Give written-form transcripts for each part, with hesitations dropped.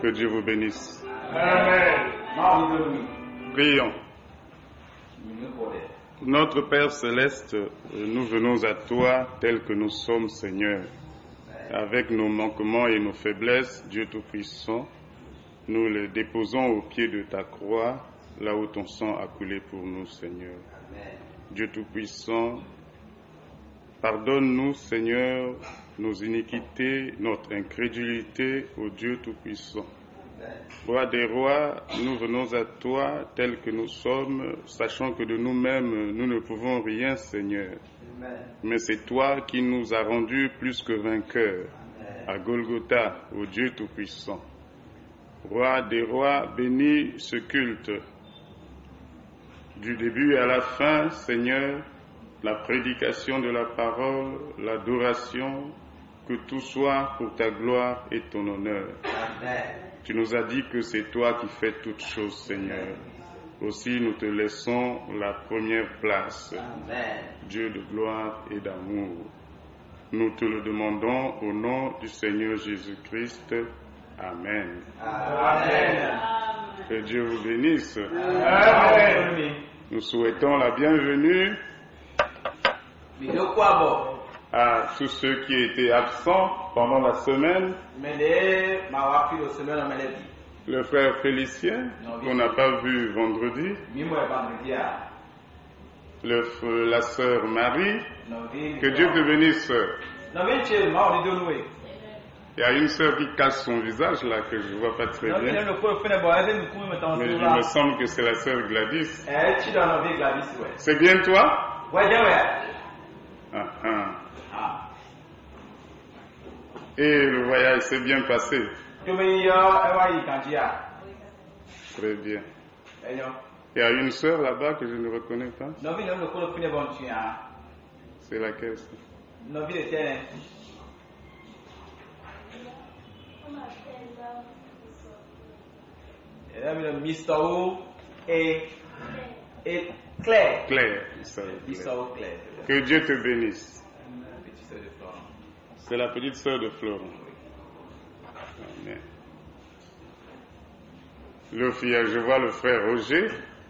Que Dieu vous bénisse. Amen. Prions. Notre Père Céleste, nous venons à toi tel que nous sommes, Seigneur. Avec nos manquements et nos faiblesses, Dieu Tout-Puissant, nous les déposons au pied de ta croix, là où ton sang a coulé pour nous, Seigneur. Dieu Tout-Puissant, pardonne-nous, Seigneur, nos iniquités, notre incrédulité au Dieu Tout-Puissant. Roi des rois, nous venons à toi tels que nous sommes, sachant que de nous-mêmes, nous ne pouvons rien, Seigneur. Mais c'est toi qui nous as rendus plus que vainqueurs à Golgotha, au Dieu Tout-Puissant. Roi des rois, bénis ce culte du début à la fin, Seigneur, la prédication de la parole, l'adoration, que tout soit pour ta gloire et ton honneur. Amen. Tu nous as dit que c'est toi qui fais toutes choses, Seigneur. Aussi, nous te laissons la première place. Amen. Dieu de gloire et d'amour. Nous te le demandons au nom du Seigneur Jésus-Christ. Amen. Amen. Que Dieu vous bénisse. Amen. Nous souhaitons la bienvenue à tous ceux qui étaient absents pendant la semaine. Le frère Félicien, qu'on n'a pas vu vendredi. La sœur Marie. Que Dieu te bénisse, sœur. Il y a une sœur qui cache son visage là que je ne vois pas très bien. Mais il me semble que c'est la sœur Gladys. C'est bien toi? Et le voyage s'est bien passé? Très bien. Il y a une sœur là-bas que je ne reconnais pas. C'est laquelle ça? Et Claire. Claire. Que Dieu te bénisse. C'est la petite sœur de Florent. Amen. Je vois le frère Roger.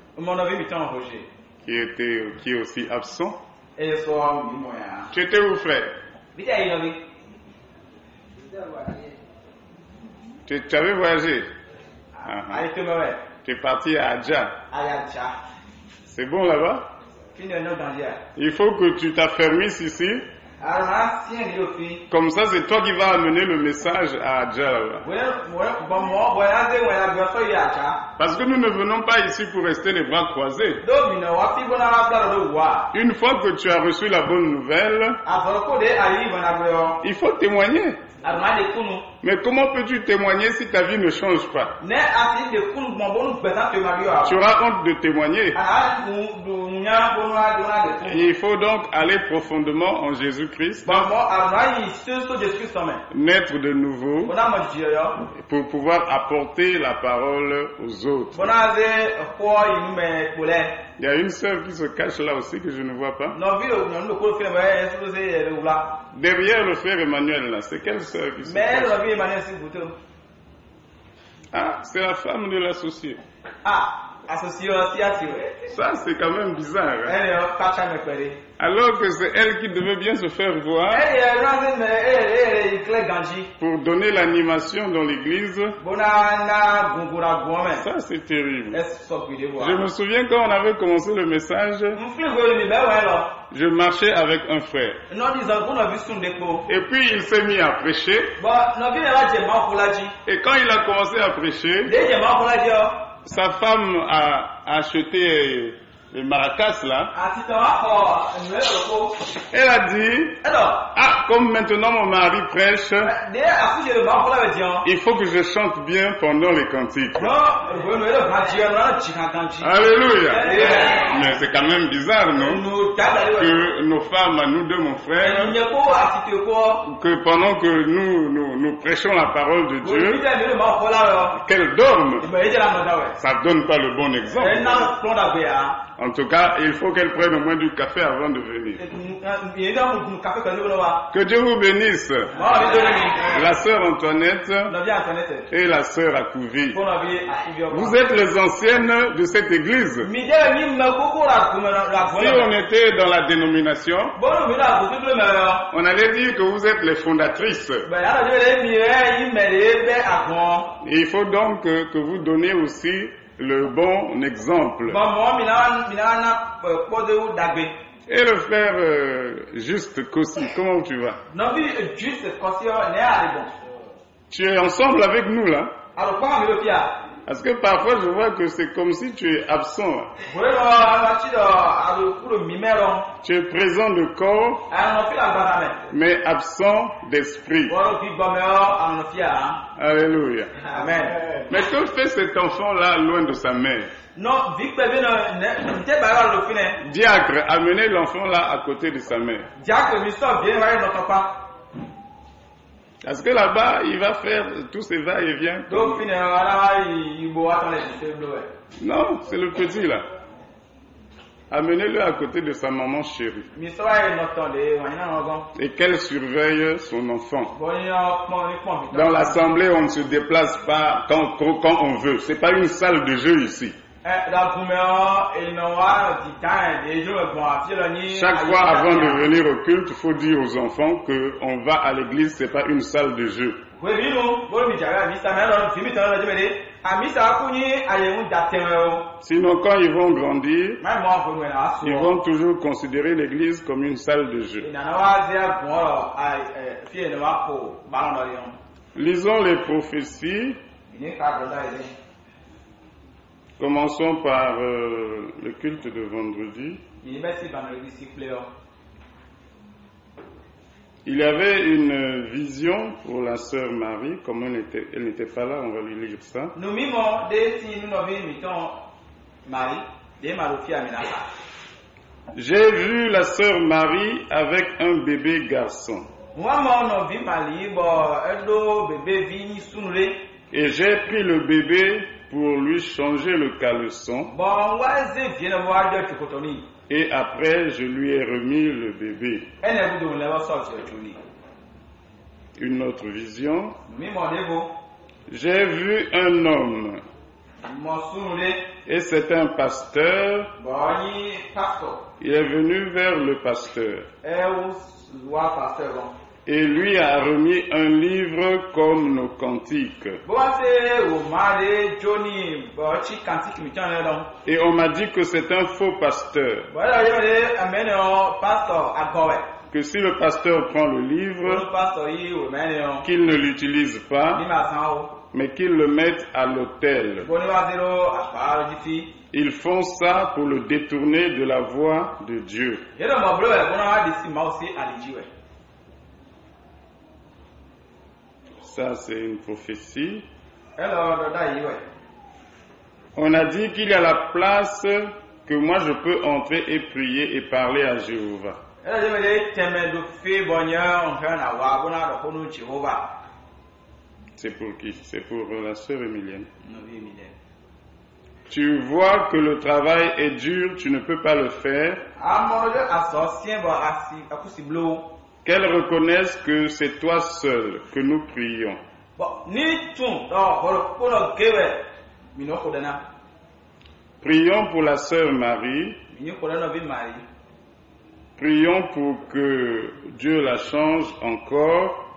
Qui est aussi absent. Tu étais où, frère? Tu avais voyagé? Tu es parti à Adja. C'est bon là-bas? Il faut que tu t'affermisses ici. Comme ça, c'est toi qui vas amener le message à Adja là-bas. Parce que nous ne venons pas ici pour rester les bras croisés. Une fois que tu as reçu la bonne nouvelle, il faut témoigner. Mais comment peux-tu témoigner si ta vie ne change pas? Tu auras honte de témoigner. Il faut donc aller profondément en Jésus-Christ, naître de nouveau, pour pouvoir apporter la parole aux autres. Il y a une sœur qui se cache là aussi que je ne vois pas. Derrière le frère Emmanuel là, c'est quelle sœur qui se cache? Ah, c'est la femme de l'associé. Ça, c'est quand même bizarre. Hein? Alors que c'est elle qui devait bien se faire voir pour donner l'animation dans l'église. Ça, c'est terrible. Je me souviens quand on avait commencé le message, je marchais avec un frère. Et puis il s'est mis à prêcher. Et quand il a commencé à prêcher, sa femme a acheté les maracas là. Elle a dit, comme maintenant mon mari prêche, il faut que je chante bien pendant les cantiques. Alléluia. Mais c'est quand même bizarre, non? Que nos femmes, à nous deux, mon frère, que pendant que nous nous prêchons la parole de Vous Dieu, dites, mais le mot, voilà, qu'elle dorme, il me dit la mode, ouais. ça ne donne pas le bon Et exemple. non, plomb d'abé, hein. En tout cas, il faut qu'elle prenne au moins du café avant de venir. Il est dans mon café que nous voulons voir. Que Dieu vous bénisse, Bon, on est devenu. la sœur Antoinette On vient Internet. et la sœur Akouvi. Pour la vie, à Sylvia. Vous êtes les anciennes de cette église. Midi, il me beaucoup la Si on était dans la dénomination, Bon, mais là, vous dites le meilleur. on allait dire que vous êtes les fondatrices. Ben là, je vais mirer, il me les à bon. Et il faut donc que vous donniez aussi le bon exemple. Bon, moi, mina, posé ou d'abé. Et le frère Juste Kossi, comment tu vas? Non, mais juste, quand il y a un bon. Tu es ensemble avec nous là? Alors, quoi, mais le pire? Parce que parfois je vois que c'est comme si tu es absent. Vous voyez, le mimero. Tu es présent de corps, Alors, on fait la banane. mais absent d'esprit. Voilà, puis bon, mais on en fait, hein. Alléluia. Amen. Mais que fait cet enfant-là loin de sa mère? Non, Vic Bébé, ne t'es pas le fin. Diacre, amenez l'enfant-là à côté de sa mère. Diacre, le ministre vient, ouais, notre papa. Parce que là-bas, il va faire tous ses va-et-vient. Donc, finalement, il boit dans les bleus. Non, c'est le petit là. Amenez-le à côté de sa maman chérie. Ministre, ouais, notre les, Et qu'elle surveille son enfant. bon, Dans l'assemblée, on ne se déplace pas quand on veut. C'est pas une salle de jeu ici. Chaque fois avant de venir au culte, il faut dire aux enfants qu'on va à l'église, c'est pas une salle de jeu. Sinon, quand ils vont grandir, ils vont toujours considérer l'église comme une salle de jeu. Lisons les prophéties. Commençons par le culte de vendredi. Il y avait une vision pour la sœur Marie, comme elle n'était pas là, on va lui lire ça. J'ai vu la sœur Marie avec un bébé garçon. Et j'ai pris le bébé pour lui changer le caleçon. Et après, je lui ai remis le bébé. Une autre vision. J'ai vu un homme. Et c'est un pasteur. Il est venu vers le pasteur. Et lui a remis un livre comme nos cantiques. Et on m'a dit que c'est un faux pasteur. Que si le pasteur prend le livre, qu'il ne l'utilise pas, mais qu'il le mette à l'autel. Ils font ça pour le détourner de la voie de Dieu. Ça, c'est une prophétie. On a dit qu'il y a la place que moi je peux entrer et prier et parler à Jéhovah. C'est pour qui? C'est pour la sœur Emilienne. Tu vois que le travail est dur, tu ne peux pas le faire. Qu'elle reconnaisse que c'est toi seul que nous prions. Prions pour la sœur Marie. Prions pour que Dieu la change encore.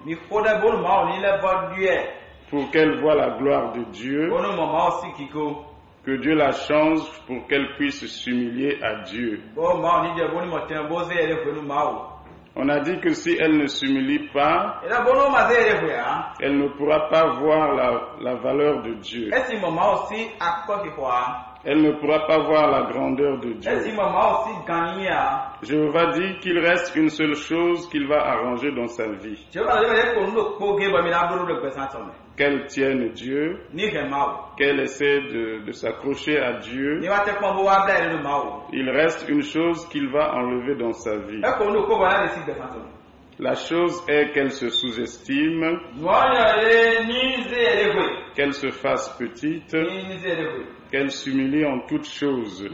Pour qu'elle voie la gloire de Dieu. Que Dieu la change pour qu'elle puisse s'humilier à Dieu. On a dit que si elle ne s'humilie pas, elle ne pourra pas voir la valeur de Dieu. Elle ne pourra pas voir la grandeur de Dieu. Jéhovah dit qu'il reste une seule chose qu'il va arranger dans sa vie. Qu'elle tienne Dieu, qu'elle essaie de s'accrocher à Dieu. Il reste une chose qu'il va enlever dans sa vie. La chose est qu'elle se sous-estime, qu'elle se fasse petite, qu'elle s'humilie en toutes choses.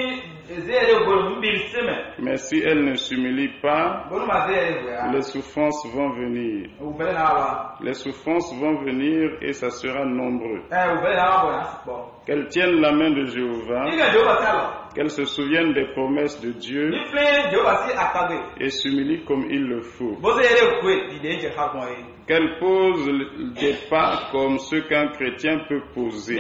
Mais si elle ne s'humilie pas, les souffrances vont venir. Les souffrances vont venir et ça sera nombreux. Qu'elle tienne la main de Jéhovah, qu'elle se souvienne des promesses de Dieu et s'humilie comme il le faut. Qu'elle pose des pas comme ceux qu'un chrétien peut poser.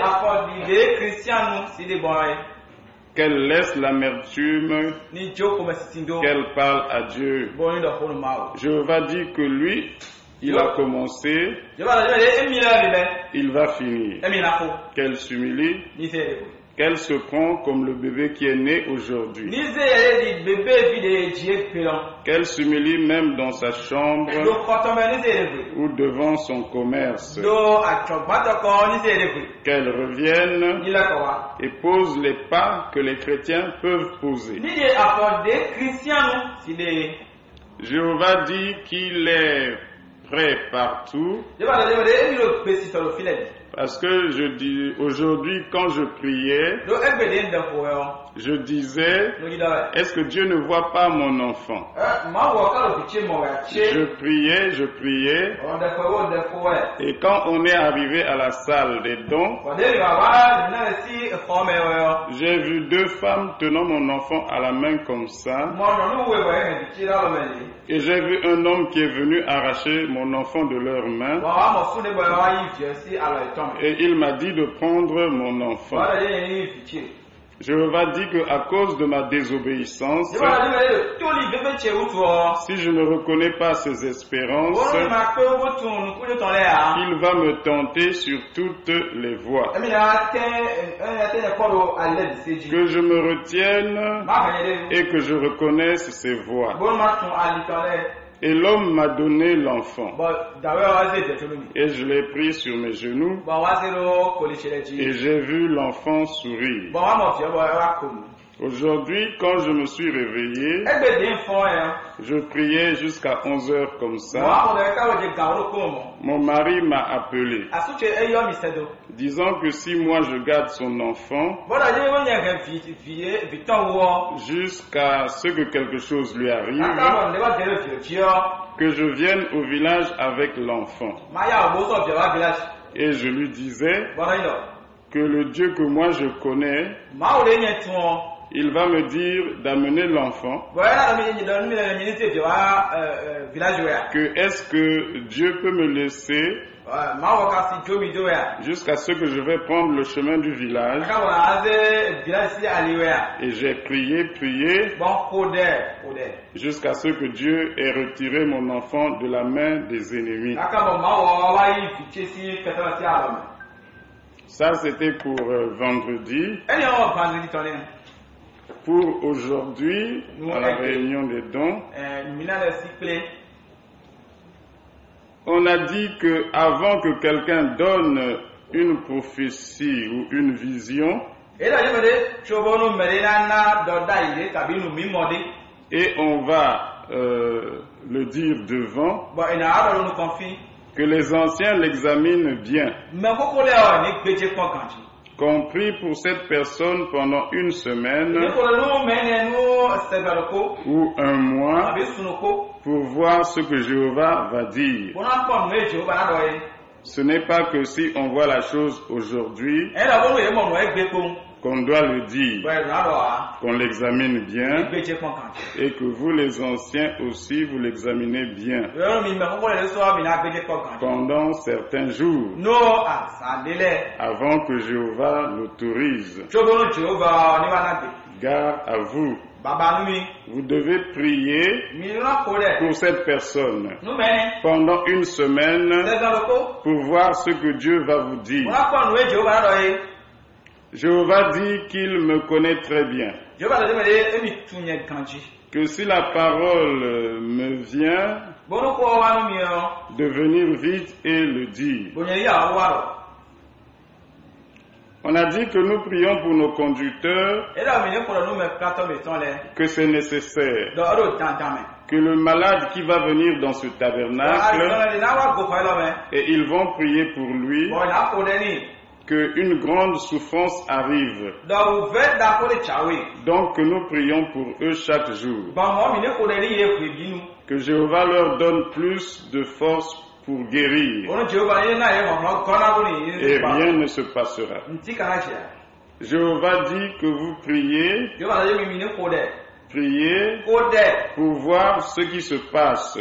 Qu'elle laisse l'amertume, qu'elle parle à Dieu. Jéhovah dit que lui, il a commencé, il va finir. Qu'elle s'humilie, qu'elle se prend comme le bébé qui est né aujourd'hui. Qu'elle s'humilie même dans sa chambre ou devant son commerce. Qu'elle revienne et pose les pas que les chrétiens peuvent poser. Jéhovah dit qu'il est prêt partout. Parce que je dis, aujourd'hui, quand je priais, je disais, est-ce que Dieu ne voit pas mon enfant? Je priais, et quand on est arrivé à la salle des dons, j'ai vu 2 femmes tenant mon enfant à la main comme ça, et j'ai vu un homme qui est venu arracher mon enfant de leurs mains, et il m'a dit de prendre mon enfant. Jéhovah dit qu'à cause de ma désobéissance, si je ne reconnais pas ses espérances, il va me tenter sur toutes les voies. Que je me retienne et que je reconnaisse ses voies. Et l'homme m'a donné l'enfant. Et je l'ai pris sur mes genoux. Et j'ai vu l'enfant sourire. Aujourd'hui, quand je me suis réveillé, je priais jusqu'à 11 heures comme ça. Mon mari m'a appelé, disant que si moi je garde son enfant, jusqu'à ce que quelque chose lui arrive, que je vienne au village avec l'enfant. Et je lui disais que le Dieu que moi je connais, il va me dire d'amener l'enfant. Que est-ce que Dieu peut me laisser jusqu'à ce que je vais prendre le chemin du village. Et j'ai prié jusqu'à ce que Dieu ait retiré mon enfant de la main des ennemis. Ça c'était pour vendredi. Pour aujourd'hui, à la réunion des dons, on a dit que avant que quelqu'un donne une prophétie ou une vision, et on va le dire devant, que les anciens l'examinent bien. Qu'on prie pour cette personne pendant une semaine ou un mois pour voir ce que Jéhovah va dire. Ce n'est pas que si on voit la chose aujourd'hui qu'on doit le dire, qu'on l'examine bien et que vous les anciens aussi vous l'examinez bien pendant certains jours avant que Jéhovah l'autorise. Gare à vous. Vous devez prier pour cette personne pendant une semaine pour voir ce que Dieu va vous dire. Jéhovah dit qu'il me connaît très bien. Que si la parole me vient, de venir vite et le dire. On a dit que nous prions pour nos conducteurs, que c'est nécessaire. que le malade qui va venir dans ce tabernacle, et ils vont prier pour lui, qu'une grande souffrance arrive. Donc que nous prions pour eux chaque jour. Que Jéhovah leur donne plus de force pour guérir. Et rien ne se passera. Jéhovah dit que vous priez pour voir ce qui se passe.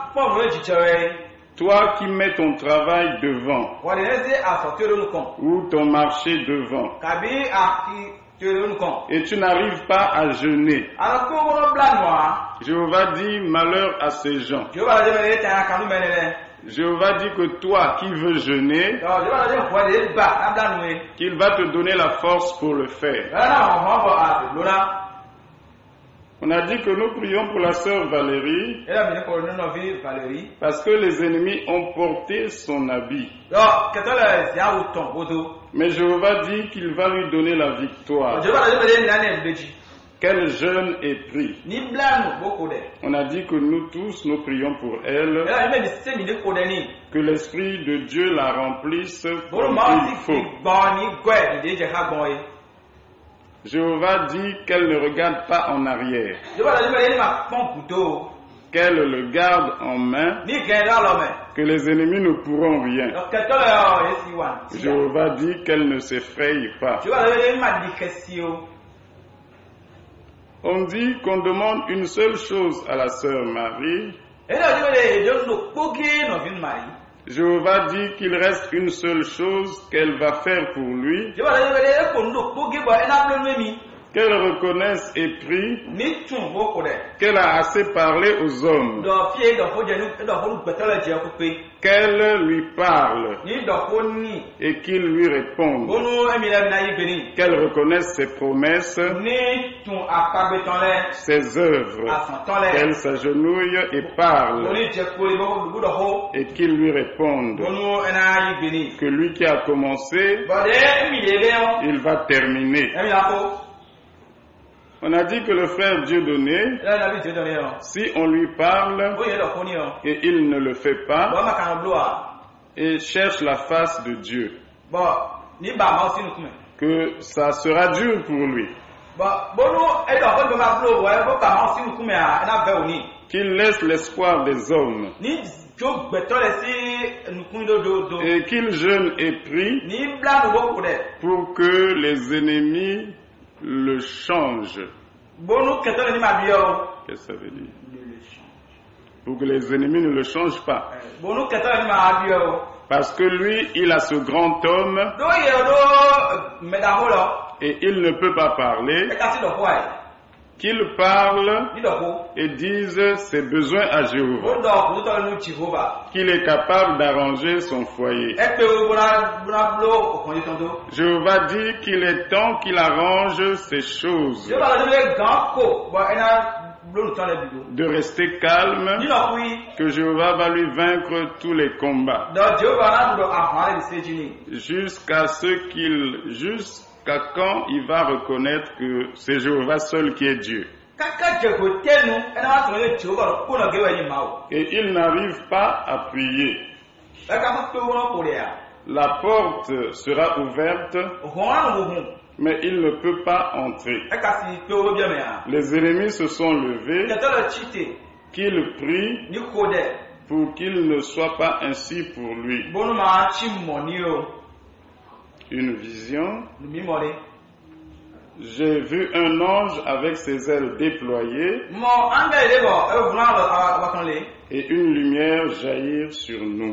Toi qui mets ton travail devant, ou ton marché devant, et tu n'arrives pas à jeûner. Jéhovah dit malheur à ces gens. Jéhovah dit que toi qui veux jeûner, qu'il va te donner la force pour le faire. On a dit que nous prions pour la sœur Valérie parce que les ennemis ont porté son habit. Mais Jéhovah dit qu'il va lui donner la victoire. Qu'elle jeûne et prie. On a dit que nous tous, nous prions pour elle. Que l'Esprit de Dieu la remplisse comme il faut. Jéhovah dit qu'elle ne regarde pas en arrière. Qu'elle le garde en main. Que les ennemis ne pourront rien. Jéhovah dit qu'elle ne s'effraie pas. On dit qu'on demande une seule chose à la sœur Marie. Jéhovah dit qu'il reste une seule chose qu'elle va faire pour lui. Qu'elle reconnaisse et prie qu'elle a assez parlé aux hommes. Qu'elle lui parle et qu'il lui réponde. Qu'elle reconnaisse ses promesses, ses œuvres. Qu'elle s'agenouille et parle et qu'il lui réponde. Que lui qui a commencé, il va terminer. On a dit que le frère Dieudonné, si on lui parle et il ne le fait pas, et cherche la face de Dieu, que ça sera dur pour lui. Qu'il laisse l'espoir des hommes et qu'il jeûne et prie pour que les ennemis le changent. Qu'est-ce que ça veut dire? Pour que les ennemis ne le changent pas. Parce que lui, il a ce grand homme et il ne peut pas parler. Qu'il parle et dise ses besoins à Jéhovah. Qu'il est capable d'arranger son foyer. Jéhovah dit qu'il est temps qu'il arrange ces choses. De rester calme, que Jéhovah va lui vaincre tous les combats. Jusqu'à quand il va reconnaître que c'est Jéhovah seul qui est Dieu. Et il n'arrive pas à prier. La porte sera ouverte, mais il ne peut pas entrer. Les ennemis se sont levés, qu'il prie pour qu'il ne soit pas ainsi pour lui. Une vision. J'ai vu un ange avec ses ailes déployées et une lumière jaillir sur nous.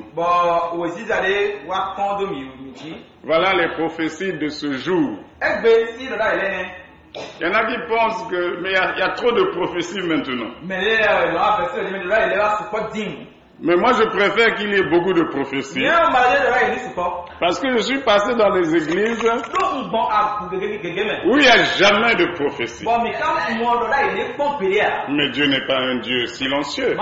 Voilà les prophéties de ce jour. Il y en a qui pensent que mais il y a trop de prophéties maintenant. Mais moi je préfère qu'il y ait beaucoup de prophéties. Parce que je suis passé dans les églises où il n'y a jamais de prophétie. Mais Dieu n'est pas un Dieu silencieux.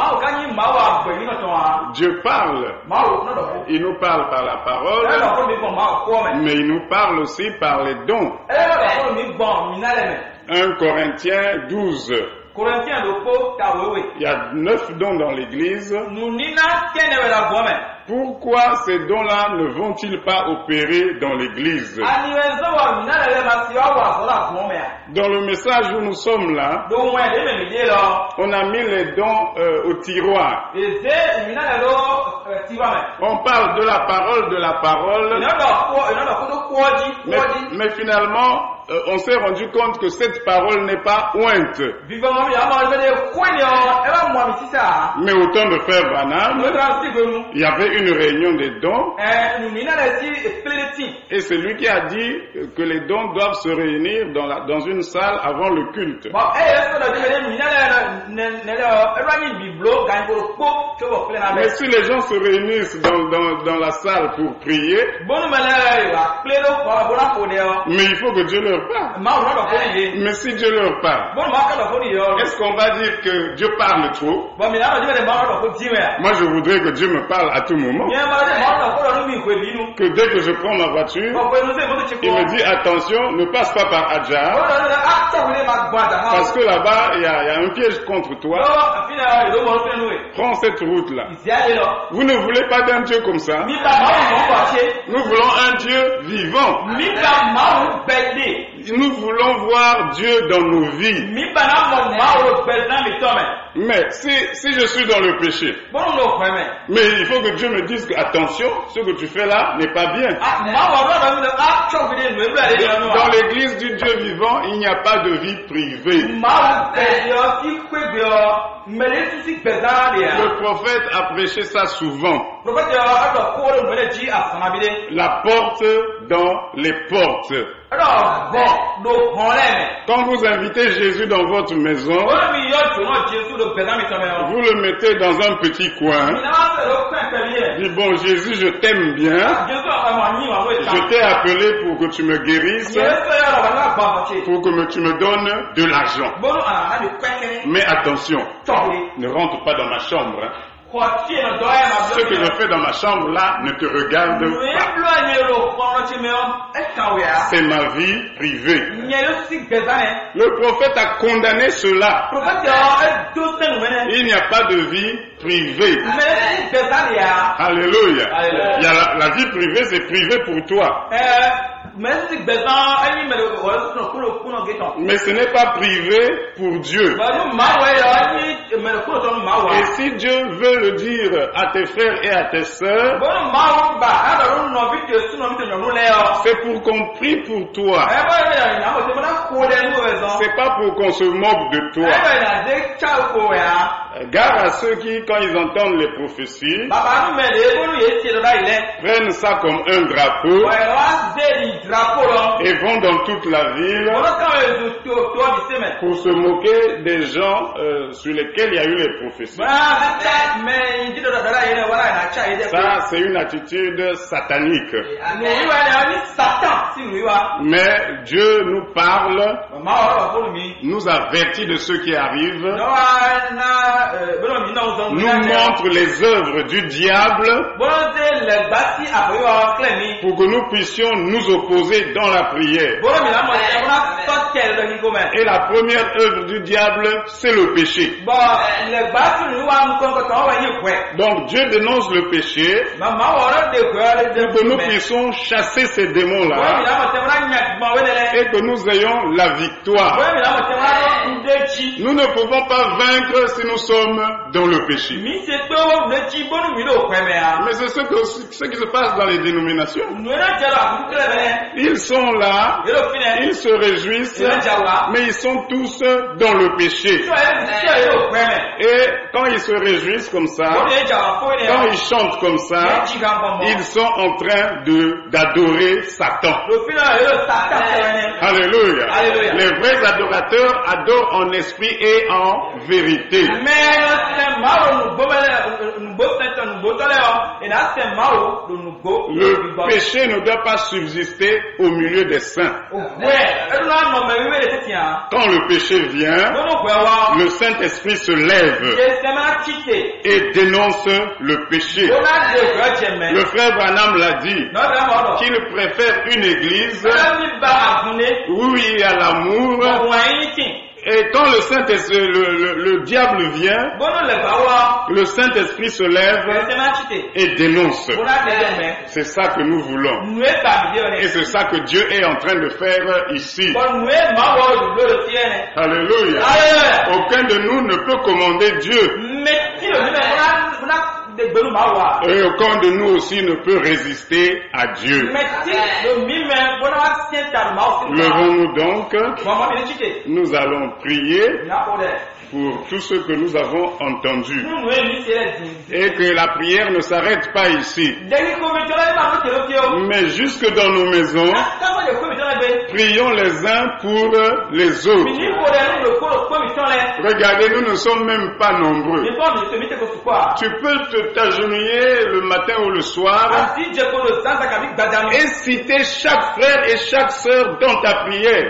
Dieu parle. Il nous parle par la parole, mais il nous parle aussi par les dons. 1 Corinthiens 12. Corinthiens le pot tawewe. Il y a 9 dons dans l'église. Nunina kene wela gome. Pourquoi ces dons-là ne vont-ils pas opérer dans l'église? Aniwezo wa minana le masiwa wa sola gome ya. Dans le message où nous sommes là, Donc ouais, de me dire là. on a mis les dons au tiroir. Et c'est minana lo tiwame. On parle de la parole, mais finalement, on s'est rendu compte que cette parole n'est pas ointe. Mais au temps de Frère Branham, il y avait une réunion des dons, et c'est lui qui a dit que les dons doivent se réunir dans une salle avant le culte. Mais si les gens se réunissent dans la salle pour prier, mais il faut que Dieu leur parle. Mais si Dieu leur parle, est-ce qu'on va dire que Dieu parle trop? Moi je voudrais que Dieu me parle à tout moment. Que dès que je prends ma voiture, il me dit attention, ne passe pas par Adjar, parce que là-bas il y a un piège contre toi. Prends cette route-là. Vous ne voulez pas d'un Dieu comme ça. Nous voulons un Dieu vivant. Nous voulons voir Dieu dans nos vies. Mais si je suis dans le péché, mais il faut que Dieu me dise que attention, ce que tu fais là n'est pas bien. Dans l'église du Dieu vivant, il n'y a pas de vie privée. Le prophète a prêché ça souvent. La porte dans les portes. Quand vous invitez Jésus dans votre maison, vous le mettez dans un petit coin. Dites bon Jésus, je t'aime bien. Je t'ai appelé pour que tu me guérisses, pour que tu me donnes de l'argent. Mais attention, ne rentre pas dans ma chambre. Ce que je fais dans ma chambre là ne te regarde pas. C'est ma vie privée. Le prophète a condamné cela. Il n'y a pas de vie privée. Alléluia. Il y a la vie privée, c'est privé pour toi. Mais ce n'est pas privé pour Dieu. Et si Dieu veut le dire à tes frères et à tes sœurs, c'est pour qu'on prie pour toi. C'est pas pour qu'on se moque de toi. Gare à ceux qui, quand ils entendent les prophéties, prennent ça comme un drapeau et vont dans toute la ville pour se moquer des gens sur lesquels il y a eu les prophéties. Ça, c'est une attitude satanique. Mais Dieu nous parle, nous avertit de ce qui arrive, nous montre les œuvres du diable pour que nous puissions nous opposer dans la prière. Et la première œuvre du diable, c'est le péché. Donc Dieu dénonce le péché pour que nous puissions chasser ces démons-là et que nous ayons la victoire. Nous ne pouvons pas vaincre si nous sommes dans le péché. Mais c'est ce qui se passe dans les dénominations. Ils sont là, ils se réjouissent, mais ils sont tous dans le péché. Et quand ils se réjouissent comme ça, quand ils chantent comme ça, ils sont en train d'adorer Satan. Alléluia. Les vrais adorateurs adorent en esprit et en vérité. Le péché ne doit pas subsister au milieu des saints. Quand le péché vient, le Saint-Esprit se lève et dénonce le péché. Le frère Branham l'a dit, qu'il préfère une église où il y a l'amour Et quand le diable vient, le Saint-Esprit se lève et dénonce. C'est ça que nous voulons. Et c'est ça que Dieu est en train de faire ici. Alléluia. Aucun de nous ne peut commander Dieu. Et aucun de nous aussi ne peut résister à Dieu. Levons-nous donc. Nous allons prier pour tout ce que nous avons entendu. Et que la prière ne s'arrête pas ici. Mais jusque dans nos maisons, prions les uns pour les autres. Regardez, nous ne sommes même pas nombreux. Tu peux t'agenouiller le matin ou le soir et citer chaque frère et chaque sœur dans ta prière.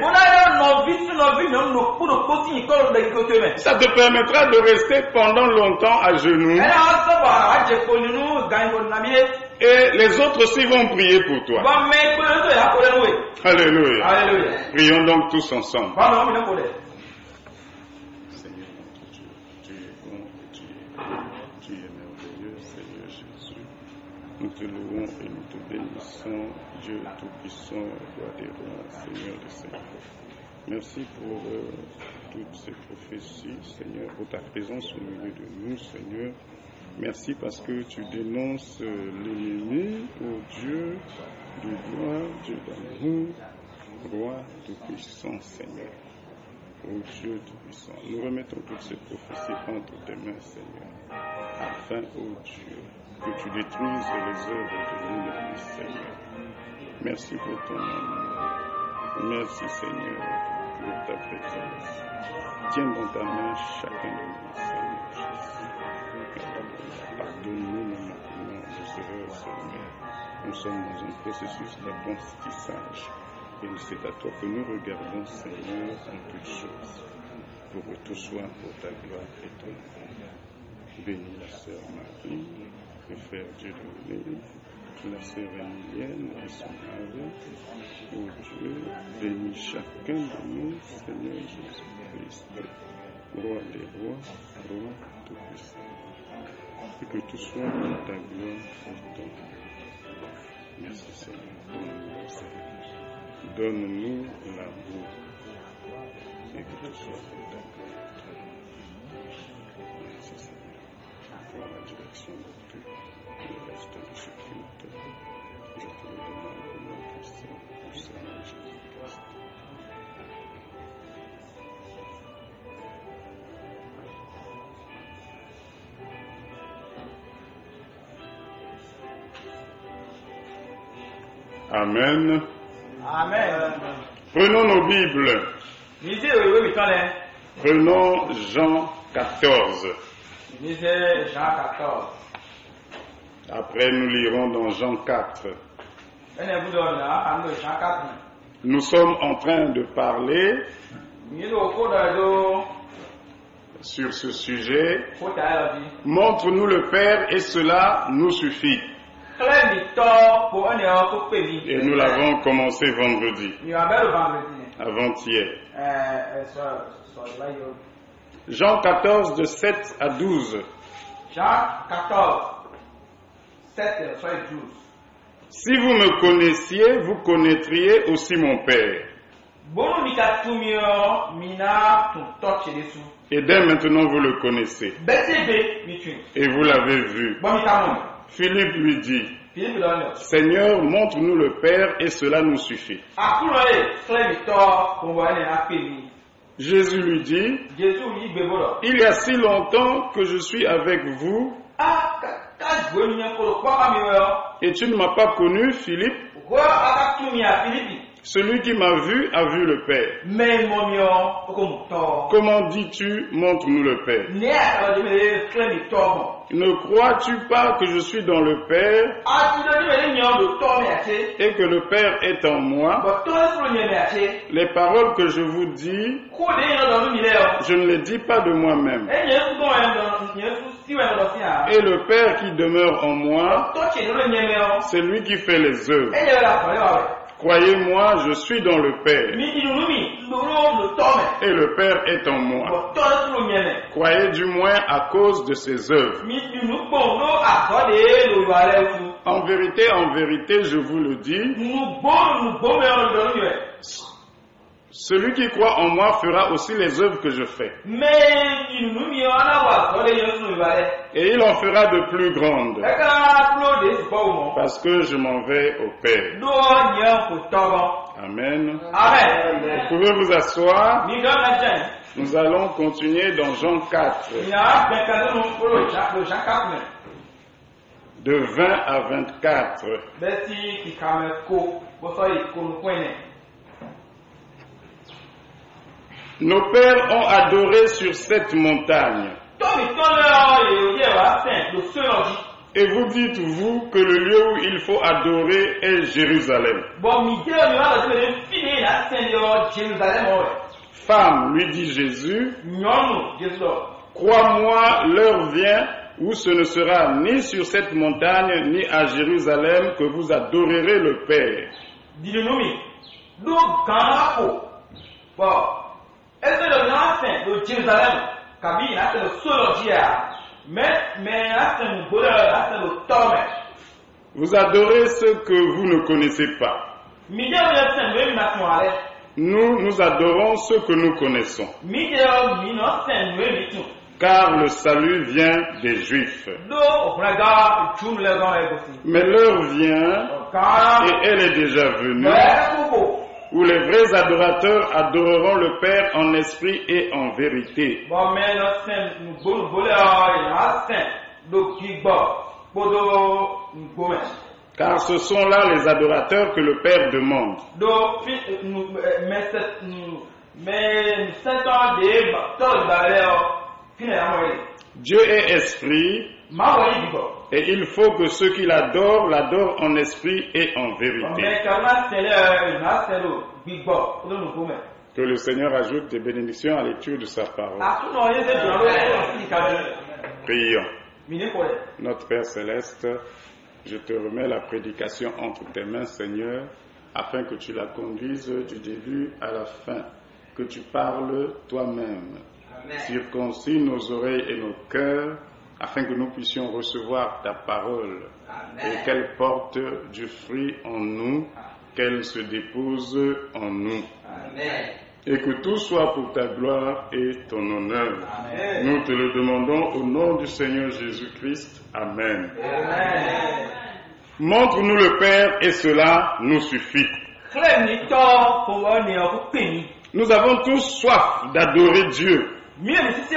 Ça te permettra de rester pendant longtemps à genoux. Et les autres aussi vont prier pour toi. Alléluia. Alléluia. Prions donc tous ensemble. Seigneur notre Dieu, tu es bon et tu es merveilleux, Seigneur Jésus. Nous te louons et nous te bénissons, Dieu Tout-Puissant, roi des rois, Seigneur des seigneurs. Merci pour toutes ces prophéties, Seigneur, pour ta présence au milieu de nous, Seigneur. Merci parce que tu dénonces l'ennemi, ô Dieu de gloire, Dieu d'amour, roi Tout-Puissant, Seigneur. Ô Dieu Tout-Puissant, nous remettons toutes ces prophéties entre tes mains, Seigneur, afin, ô Dieu, que tu détruises les œuvres de l'ennemi, Seigneur. Merci pour ton amour. Merci, Seigneur, pour ta présence. Tiens dans ta main chacun de nous, Seigneur Jésus. Pardonne-nous nos manquements, nos erreurs, Seigneur. Nous sommes dans un processus d'apprentissage. Et c'est à toi que nous regardons, Seigneur, en toutes choses, pour que tout soit pour ta gloire et ton nom. Bénis la sœur Marie, le frère Dieudonné, la sœur Emilienne et son mari. Ô Dieu, bénis chacun de nous, Seigneur Jésus-Christ, roi des rois, roi tout-puissant. Et que tout soit pour ta gloire et ton nom. Merci, Seigneur. Donne-nous, Seigneur. Donne-nous l'amour et que tout soit pour ta gloire. Merci, Seigneur, pour la direction de tout le reste de ce culte. Je te le demande au nom puissant du Seigneur Jésus-Christ. Amen. Amen. Prenons nos Bibles. Prenons Jean 14. Après, nous lirons dans Jean 4. Nous sommes en train de parler sur ce sujet. Montre-nous le Père et cela nous suffit. Et nous l'avons commencé vendredi. Avant-hier. Jean 14 de 7 à 12. Jean 14, 7 à 12. Si vous me connaissiez, vous connaîtriez aussi mon Père. Et dès maintenant vous le connaissez. Et vous l'avez vu. Philippe lui dit, Seigneur, montre-nous le Père et cela nous suffit. Jésus lui dit, il y a si longtemps que je suis avec vous et tu ne m'as pas connu, Philippe. Celui qui m'a vu a vu le Père. Comment dis-tu, montre-nous le Père? Ne crois-tu pas que je suis dans le Père et que le Père est en moi? Les paroles que je vous dis, je ne les dis pas de moi-même. Et le Père qui demeure en moi, c'est lui qui fait les œuvres. Croyez-moi, je suis dans le Père, Mi di nu mi loro le tome. et le Père est en moi. Bo tole tu lo nyeme. Croyez du moins à cause de ses œuvres. Mi di nu bo no akode lo wale fu. En vérité, je vous le dis, Nu bo me o lo nywe. celui qui croit en moi fera aussi les œuvres que je fais. Me di nu mi ona wa kode yo su wale. Et il en fera de plus grandes, E ka plo de bo mo. parce que je m'en vais au Père. Do nyen ko togo. Amen. Amen. Vous pouvez vous asseoir. Mi do na jen. Nous allons continuer dans Jean 4, Nya be ka no ko lo jaka me. de 20 à 24. Beti ki kame ko bo so yi ko nu kwene. Nos pères ont adoré sur cette montagne. Tomi tole ye wa sen lo so yo di. Et vous dites, vous, que le lieu où il faut adorer est Jérusalem. Bon mi de mi wa lo se fini na sen yo Jerusalem o. Femme, lui dit Jésus, Nyonu Jesu. crois-moi, l'heure vient où ce ne sera ni sur cette montagne ni à Jérusalem que vous adorerez le Père. Dilunumi. Do kana ko. Bon. Est-ce que na sen lo Jerusalem kabi na sen lo solo dia. Mais na sen bo na sen lo tome. Vous adorez ce que vous ne connaissez pas. Mi de mi sen we mi na tun ale. Nous adorons ce que nous connaissons, Mi de mi no sen we mi tun. car le salut vient des Juifs. Do opraga chum le gon e gosi. Mais l'heure vient, Kana et elle est déjà venue, ko. où les vrais adorateurs adoreront le Père en esprit et en vérité. Bon mais no sen nu bolu na sen do kigbo. Bodo ngome. Car ce sont là les adorateurs que le Père demande. Do fi nu meset nu me setan de to bareo fina ya moye. Dieu est esprit, Ma woni dibo. et il faut que ceux qui l'adorent, l'adorent en esprit et en vérité. Mais kana sele na selo gbigbo do nu ngome. Que le Seigneur ajoute des bénédictions à l'étude de sa parole. Atu no ye se do lo si ka de. Prions. Mi ne ko le. Notre Père Céleste, je te remets la prédication entre tes mains, Seigneur, afin que tu la conduises du début à la fin, que tu parles toi-même. Circoncis nos oreilles et nos cœurs, afin que nous puissions recevoir ta parole et qu'elle porte du fruit en nous, qu'elle se dépose en nous. Et que tout soit pour ta gloire et ton honneur. Amen. Nous te le demandons au nom du Seigneur Jésus-Christ. Amen. Amen. Montre-nous le Père et cela nous suffit. Clem ni to ko woni o ku peni. Nous avons tous soif d'adorer Dieu. Mi mi sisi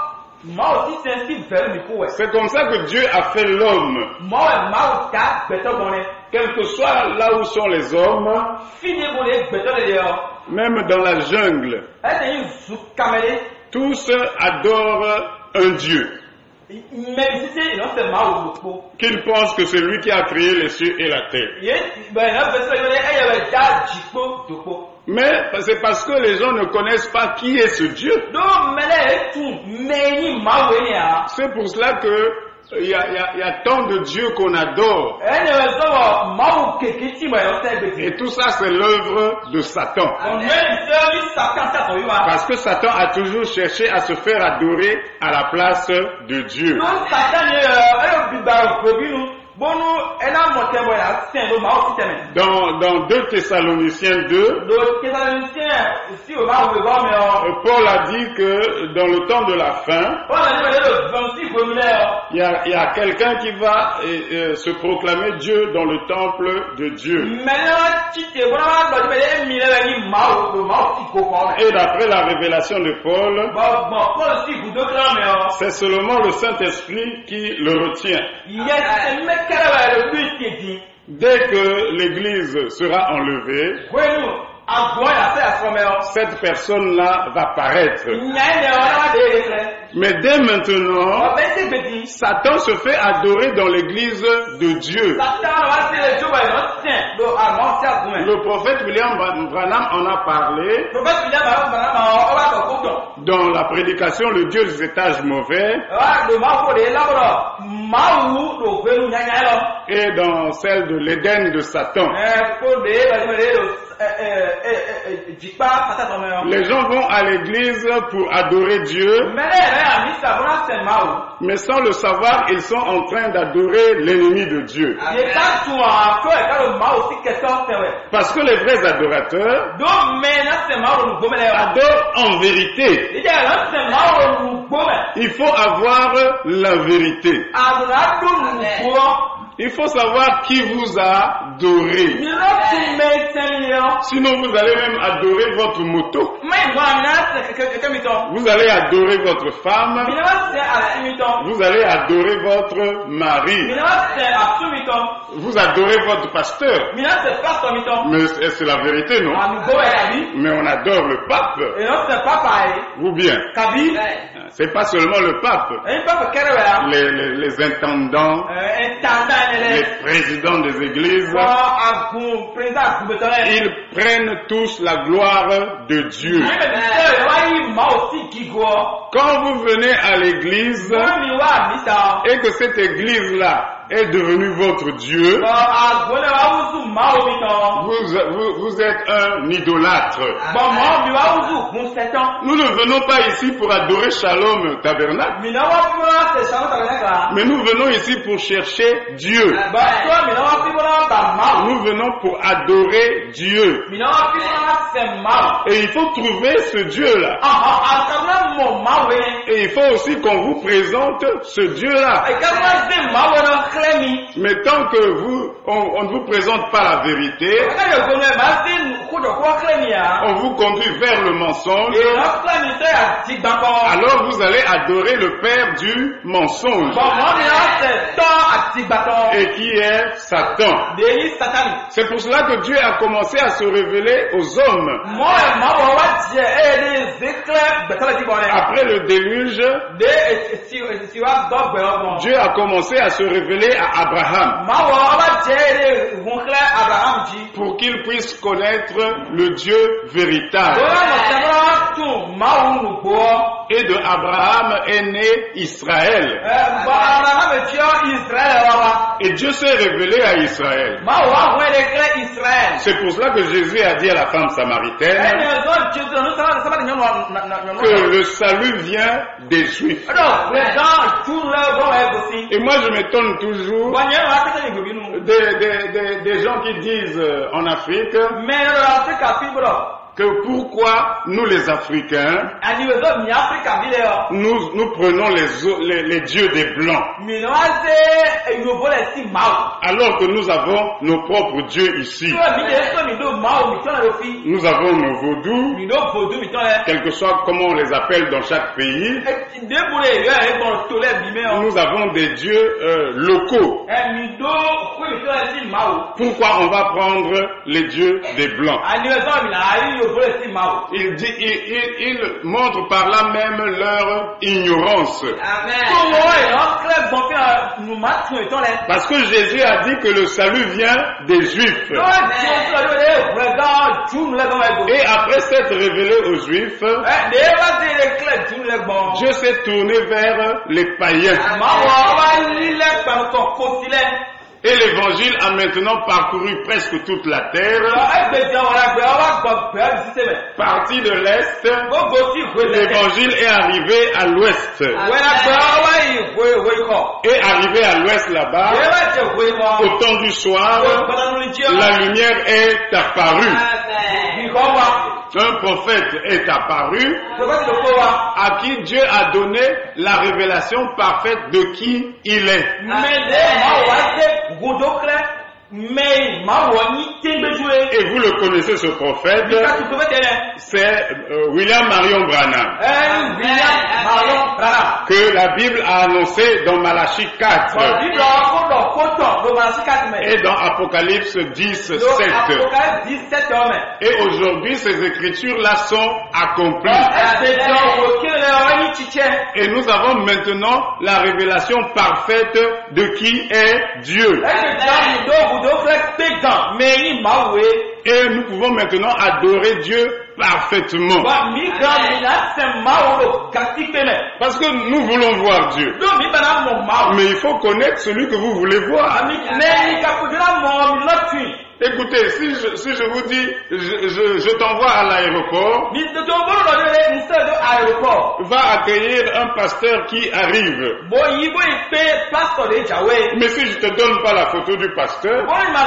ma o ti sen si ver mi ko we. C'est comme ça que Dieu a fait l'homme. Ma o ta beto bonne. Quel que soit là où sont les hommes, Fini bo le beto le yo. même dans la jungle, Ese yin su kamere. tous adorent un Dieu Mais sisi no se ma o po. qu'ils pensent que c'est lui qui a créé les cieux et la terre. Ye ba na beto yo le e ya da jipo to po. Mais c'est parce que les gens ne connaissent pas qui est ce Dieu. Do mele tu me ni ma we ni a. C'est pour cela que il y a tant de dieux qu'on adore. Ene we so ma o keke ti ma yo se gbeti. Et tout ça, c'est l'œuvre de Satan. On me se mi sakanta to yo a. Parce que Satan a toujours cherché à se faire adorer à la place de Dieu. No Satan ye e bi ba ko bi nu. Bonu ena mo te bo ya sen do ma o ti teme. Dans 2 Thessaloniciens 2, Do Thessaloniciens si o ma we ba me o. Paul a dit que dans le temps de la fin, On a dit le 26 formulaire. il y a quelqu'un qui va se proclamer Dieu dans le temple de Dieu. Maintenant ti te bona ba di me mi le ni ma o ti ko ko. Et d'après la révélation de Paul, Bon, Paul si vous deux clans mais o. c'est seulement le Saint-Esprit qui le retient. Yes, me kara le but qui dit. Dès que l'Église sera enlevée, Bueno, agora ya se asomeo. cette personne-là va paraître. Nyane ona de ekle. Mais dès maintenant, O be se beti. Satan se fait adorer dans l'Église de Dieu. Satan wa se le joba no ten do a mo se agun Le prophète William Branham en a parlé dans la prédication Le Dieu des étages mauvais et dans celle de l'Éden de Satan. Les gens vont à l'église pour adorer Dieu, mais sans le savoir, ils sont en train d'adorer l'ennemi de Dieu. Parce que les vrais adorateurs adorent en vérité. Il faut avoir la vérité. Il faut savoir qui vous a adoré. Sinon, vous allez même adorer votre moto. Vous allez adorer votre femme. Vous allez adorer votre mari. Vous adorez votre pasteur. Mais c'est la vérité, non? Mais on adore le pape. Ou bien? C'est pas seulement le pape. Les intendants, les présidents des églises, ils prennent tous la gloire de Dieu. Quand vous venez à l'église et que cette église-là est devenue votre Dieu, vous êtes un idolâtre. Nous ne venons pas ici pour adorer Shalom Tabernacle, mais nous venons ici pour chercher Dieu. Nous venons pour adorer Dieu. Et il faut trouver ce Dieu-là. Et il faut aussi qu'on vous présente ce Dieu-là. Mais tant que on ne vous présente pas la vérité, on vous conduit vers le mensonge, alors vous allez adorer le père du mensonge, et qui est Satan. C'est pour cela que Dieu a commencé à se révéler aux hommes. Après le déluge, Dieu a commencé à se révéler à Abraham pour qu'il puisse connaître le Dieu véritable. Et de Abraham est né Israël. Et Dieu s'est révélé à Israël. C'est pour cela que Jésus a dit à la femme samaritaine que le salut vient des Juifs. Et moi je m'étonne toujours des gens qui disent en Afrique que pourquoi nous les Africains, nous prenons les dieux des Blancs, alors que nous avons nos propres dieux ici. Nous avons nos vaudous, quel que soit comment on les appelle dans chaque pays. Nous avons des dieux locaux. Pourquoi on va prendre les dieux des Blancs? Il montre par là même leur ignorance. Parce que Jésus a dit que le salut vient des Juifs. Et après s'être révélé aux Juifs, Dieu s'est tourné vers les païens. Et l'évangile a maintenant parcouru presque toute la terre. Parti de l'Est, l'évangile est arrivé à l'Ouest. Et arrivé à l'Ouest là-bas, au temps du soir, la lumière est apparue. Un prophète est apparu à qui Dieu a donné la révélation parfaite de qui il est. Et vous le connaissez, ce prophète, c'est William Marion Branham, que la Bible a annoncé dans Malachie 4 et dans Apocalypse 10, 7. Et aujourd'hui, ces écritures-là sont accomplies. Et nous avons maintenant la révélation parfaite de qui est Dieu. Et nous pouvons maintenant adorer Dieu parfaitement. Parce que nous voulons voir Dieu. Mais il faut connaître celui que vous voulez voir. Écoutez, si je vous dis, je t'envoie à l'aéroport, va accueillir un pasteur qui arrive. Mais si je te donne pas la photo du pasteur,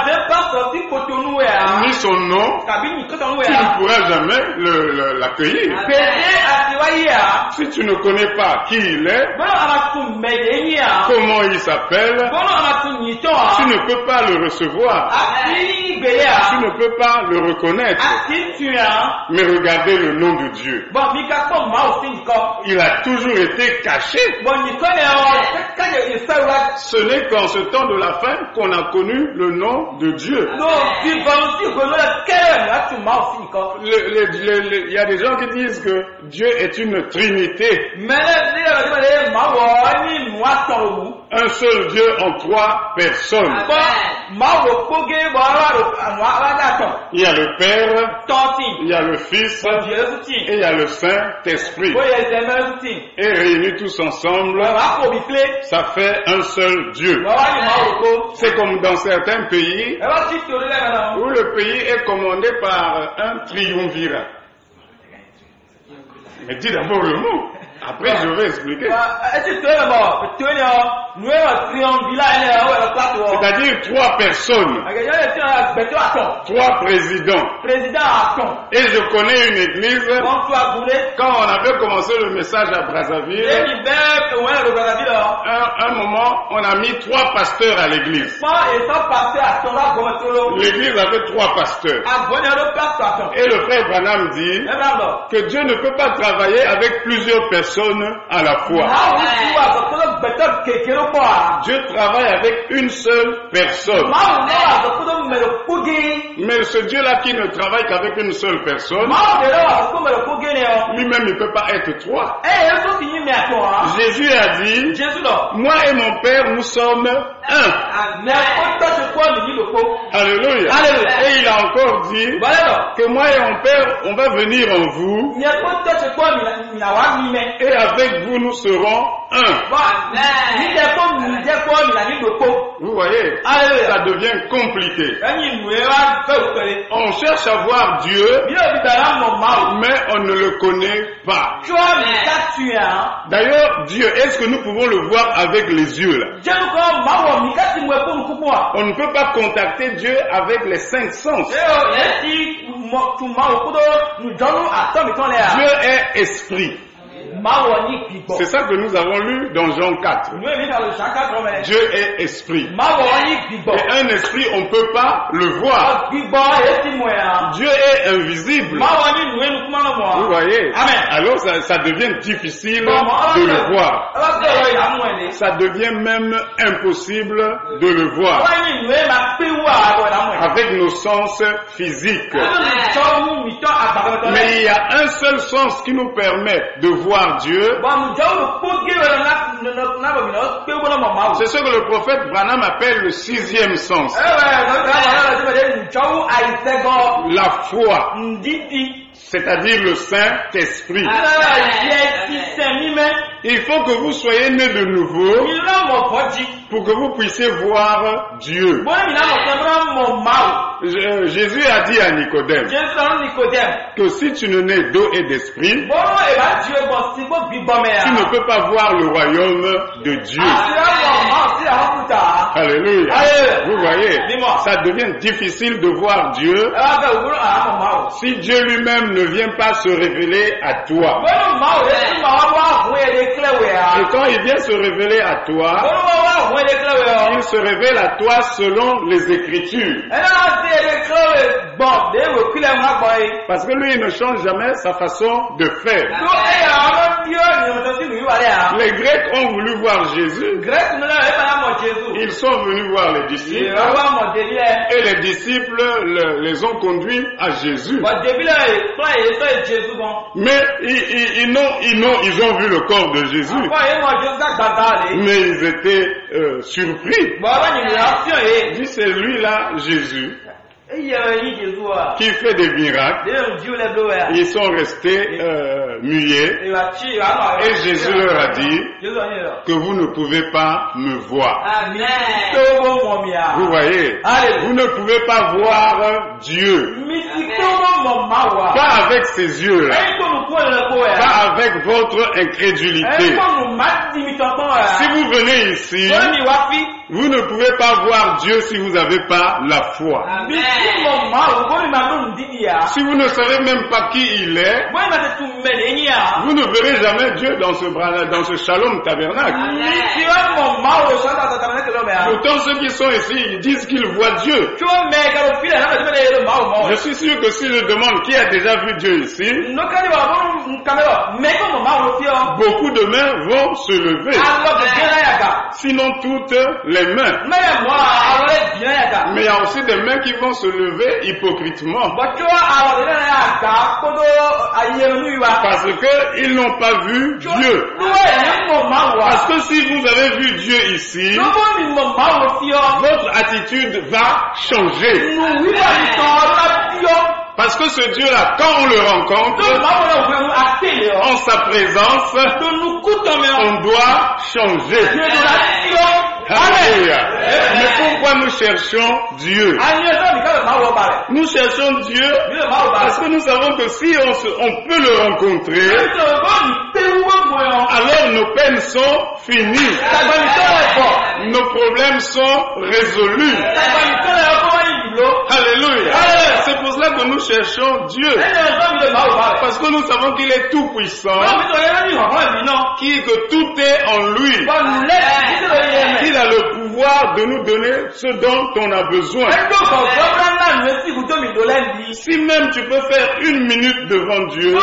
ni son nom, tu ne pourras jamais l'accueillir. Si tu ne connais pas qui il est, comment il s'appelle, tu ne peux pas le recevoir. Tu ne peux pas le reconnaître. Mais regardez le nom de Dieu. Il a toujours été caché. Ce n'est qu'en ce temps de la fin qu'on a connu le nom de Dieu. Il y a des gens qui disent que Dieu est une trinité. Un seul Dieu en 3 personnes. Il y a le Père, il y a le Fils et il y a le Saint-Esprit. Et réunis tous ensemble, ça fait un seul Dieu. C'est comme dans certains pays où le pays est commandé par un triumvirat. Mais dis d'abord le mot. Après, je vais expliquer. C'est-à-dire 3 personnes, 3 présidents. Et je connais une église, quand on avait commencé le message à Brazzaville, un moment, on a mis 3 pasteurs à l'église. L'église avait 3 pasteurs. Et le frère Branham dit que Dieu ne peut pas travailler avec plusieurs personnes à la fois. Dieu travaille avec une seule personne. Mais ce Dieu-là qui ne travaille qu'avec une seule personne, lui-même ne peut pas être 3. Jésus a dit, moi et mon Père, nous sommes un. Alléluia. Et il a encore dit que moi et mon Père, on va venir en vous. Et avec vous, nous serons un. Vous voyez, ça devient compliqué. On cherche à voir Dieu, mais on ne le connaît pas. D'ailleurs, Dieu, est-ce que nous pouvons le voir avec les yeux là? On ne peut pas contacter Dieu avec les 5 sens. Dieu est esprit. C'est ça que nous avons lu dans Jean 4. Dieu est esprit. Et un esprit, on ne peut pas le voir. Dieu est invisible. Vous voyez? Alors ça devient difficile de le voir. Ça devient même impossible de le voir. Avec nos sens physiques. Mais il y a un seul sens qui nous permet de voir Dieu. C'est ce que le prophète Branham appelle le 6e sens. La foi. C'est-à-dire le Saint-Esprit. Il faut que vous soyez nés de nouveau pour que vous puissiez voir Dieu. Jésus a dit à Nicodème que si tu ne nais d'eau et d'esprit, tu ne peux pas voir le royaume de Dieu. Alléluia. Vous voyez, ça devient difficile de voir Dieu si Dieu lui-même ne vient pas se révéler à toi. Et quand il vient se révéler à toi, il se révèle à toi selon les Écritures. Parce que lui, il ne change jamais sa façon de faire. Les Grecs ont voulu voir Jésus. Ils sont venus voir les disciples. Et les disciples les ont conduits à Jésus. Mais ils ont vu le corps de Jésus. Mais ils étaient surpris. Ils disent, c'est lui-là, Jésus, qui fait des miracles. Ils sont restés muets. Et Jésus leur a dit que vous ne pouvez pas me voir. Vous voyez, vous ne pouvez pas voir Dieu. Pas avec ces yeux-là. Pas avec votre incrédulité. Si vous venez ici, vous ne pouvez pas voir Dieu si vous n'avez pas la foi. Si vous ne savez même pas qui il est, vous ne verrez jamais Dieu dans ce Shalom tabernacle. Pourtant, ceux qui sont ici, ils disent qu'ils voient Dieu. Je suis sûr que si je demande qui a déjà vu Dieu ici, beaucoup de mains vont se lever. Sinon toutes les mains. Mais il y a aussi des mains qui vont se lever hypocritement. Parce qu'ils n'ont pas vu Dieu. Parce que si vous avez vu Dieu ici, votre attitude va changer. Parce que ce Dieu-là, quand on le rencontre, en sa présence, on doit changer. Alléluia. Mais pourquoi nous cherchons Dieu? Nous cherchons Dieu parce que nous savons que si on peut le rencontrer, alors nos peines sont finies. Nos problèmes sont résolus. Alléluia. C'est pour cela que nous cherchons Dieu. Parce que nous savons qu'il est tout puissant, que tout est en lui, qu'il a le pouvoir de nous donner ce dont on a besoin. Si même tu peux faire 1 minute devant Dieu,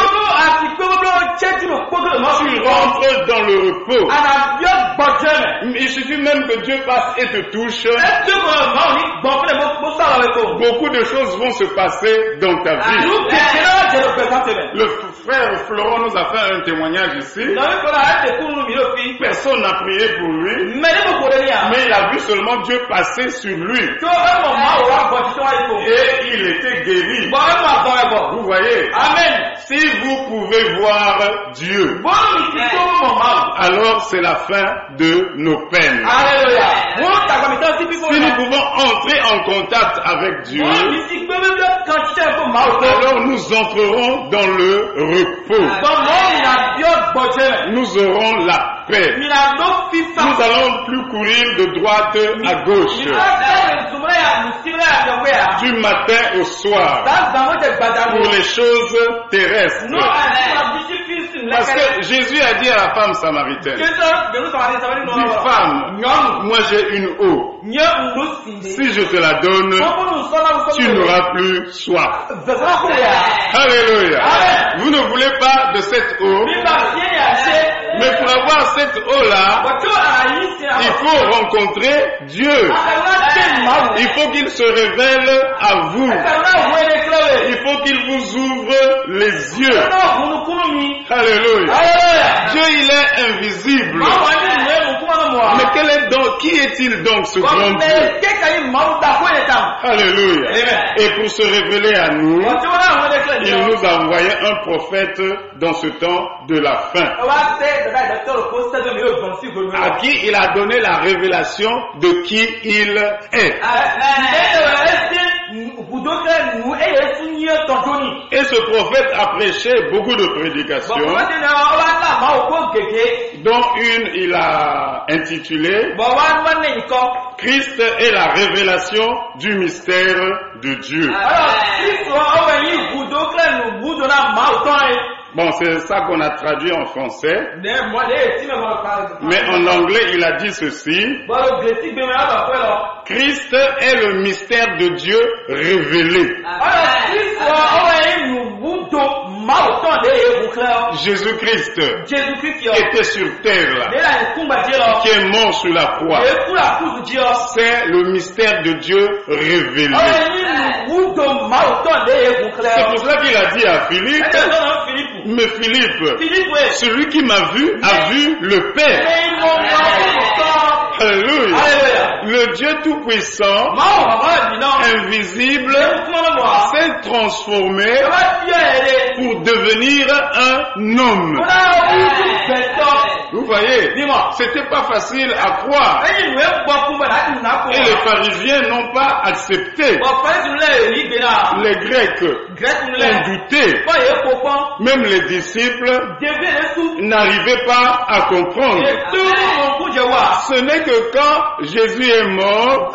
tu rentres dans le repos. Il suffit même que Dieu passe et te touche. Beaucoup de choses vont se passer dans ta vie. Le frère Florent nous a fait un témoignage ici. Personne n'a prié pour lui, mais il a vu seulement Dieu passer sur lui. Et il était guéri. Vous voyez? Amen. Si vous pouvez voir Dieu, alors c'est la fin de nos peines. Alléluia. Si nous pouvons entrer en contact avec Dieu, alors nous entrerons dans le repos. Nous aurons la paix. Nous allons plus courir de droite à gauche, du matin au soir, pour les choses terrestres. Parce que Jésus a dit à la femme samaritaine, dis femme, moi j'ai une eau. Si je te la donne, tu n'auras plus soif. Alléluia. Vous ne voulez pas de cette eau, mais pour avoir cette eau-là, il faut rencontrer Dieu. Il faut qu'il se révèle à vous. Il faut qu'il vous ouvre les yeux. Alléluia. Dieu, il est invisible. Mais qui est-il donc ce grand Dieu? Alléluia. Et pour se révéler à nous, il nous a envoyé un prophète dans ce temps de la fin, à qui il a donné la révélation de qui il est. Et ce prophète a prêché beaucoup de prédications, dont une il a intitulé Christ est la révélation du mystère de Dieu. Bon, c'est ça qu'on a traduit en français. Mais en anglais, il a dit ceci. Christ est le mystère de Dieu révélé. Jésus-Christ Jésus-Christ était sur terre là, là qui est mort sur la croix. C'est le mystère de Dieu révélé. C'est pour cela qu'il a dit à Philippe, mais Philippe, celui qui m'a vu a vu le Père. Alléluia. Le Dieu Tout-Puissant, invisible, s'est transformé pour devenir un homme. Vous voyez, c'était pas facile à croire. Et les pharisiens n'ont pas accepté. Les Grecs ont douté. Même les disciples n'arrivaient pas à comprendre. Ce n'est que quand Jésus est mort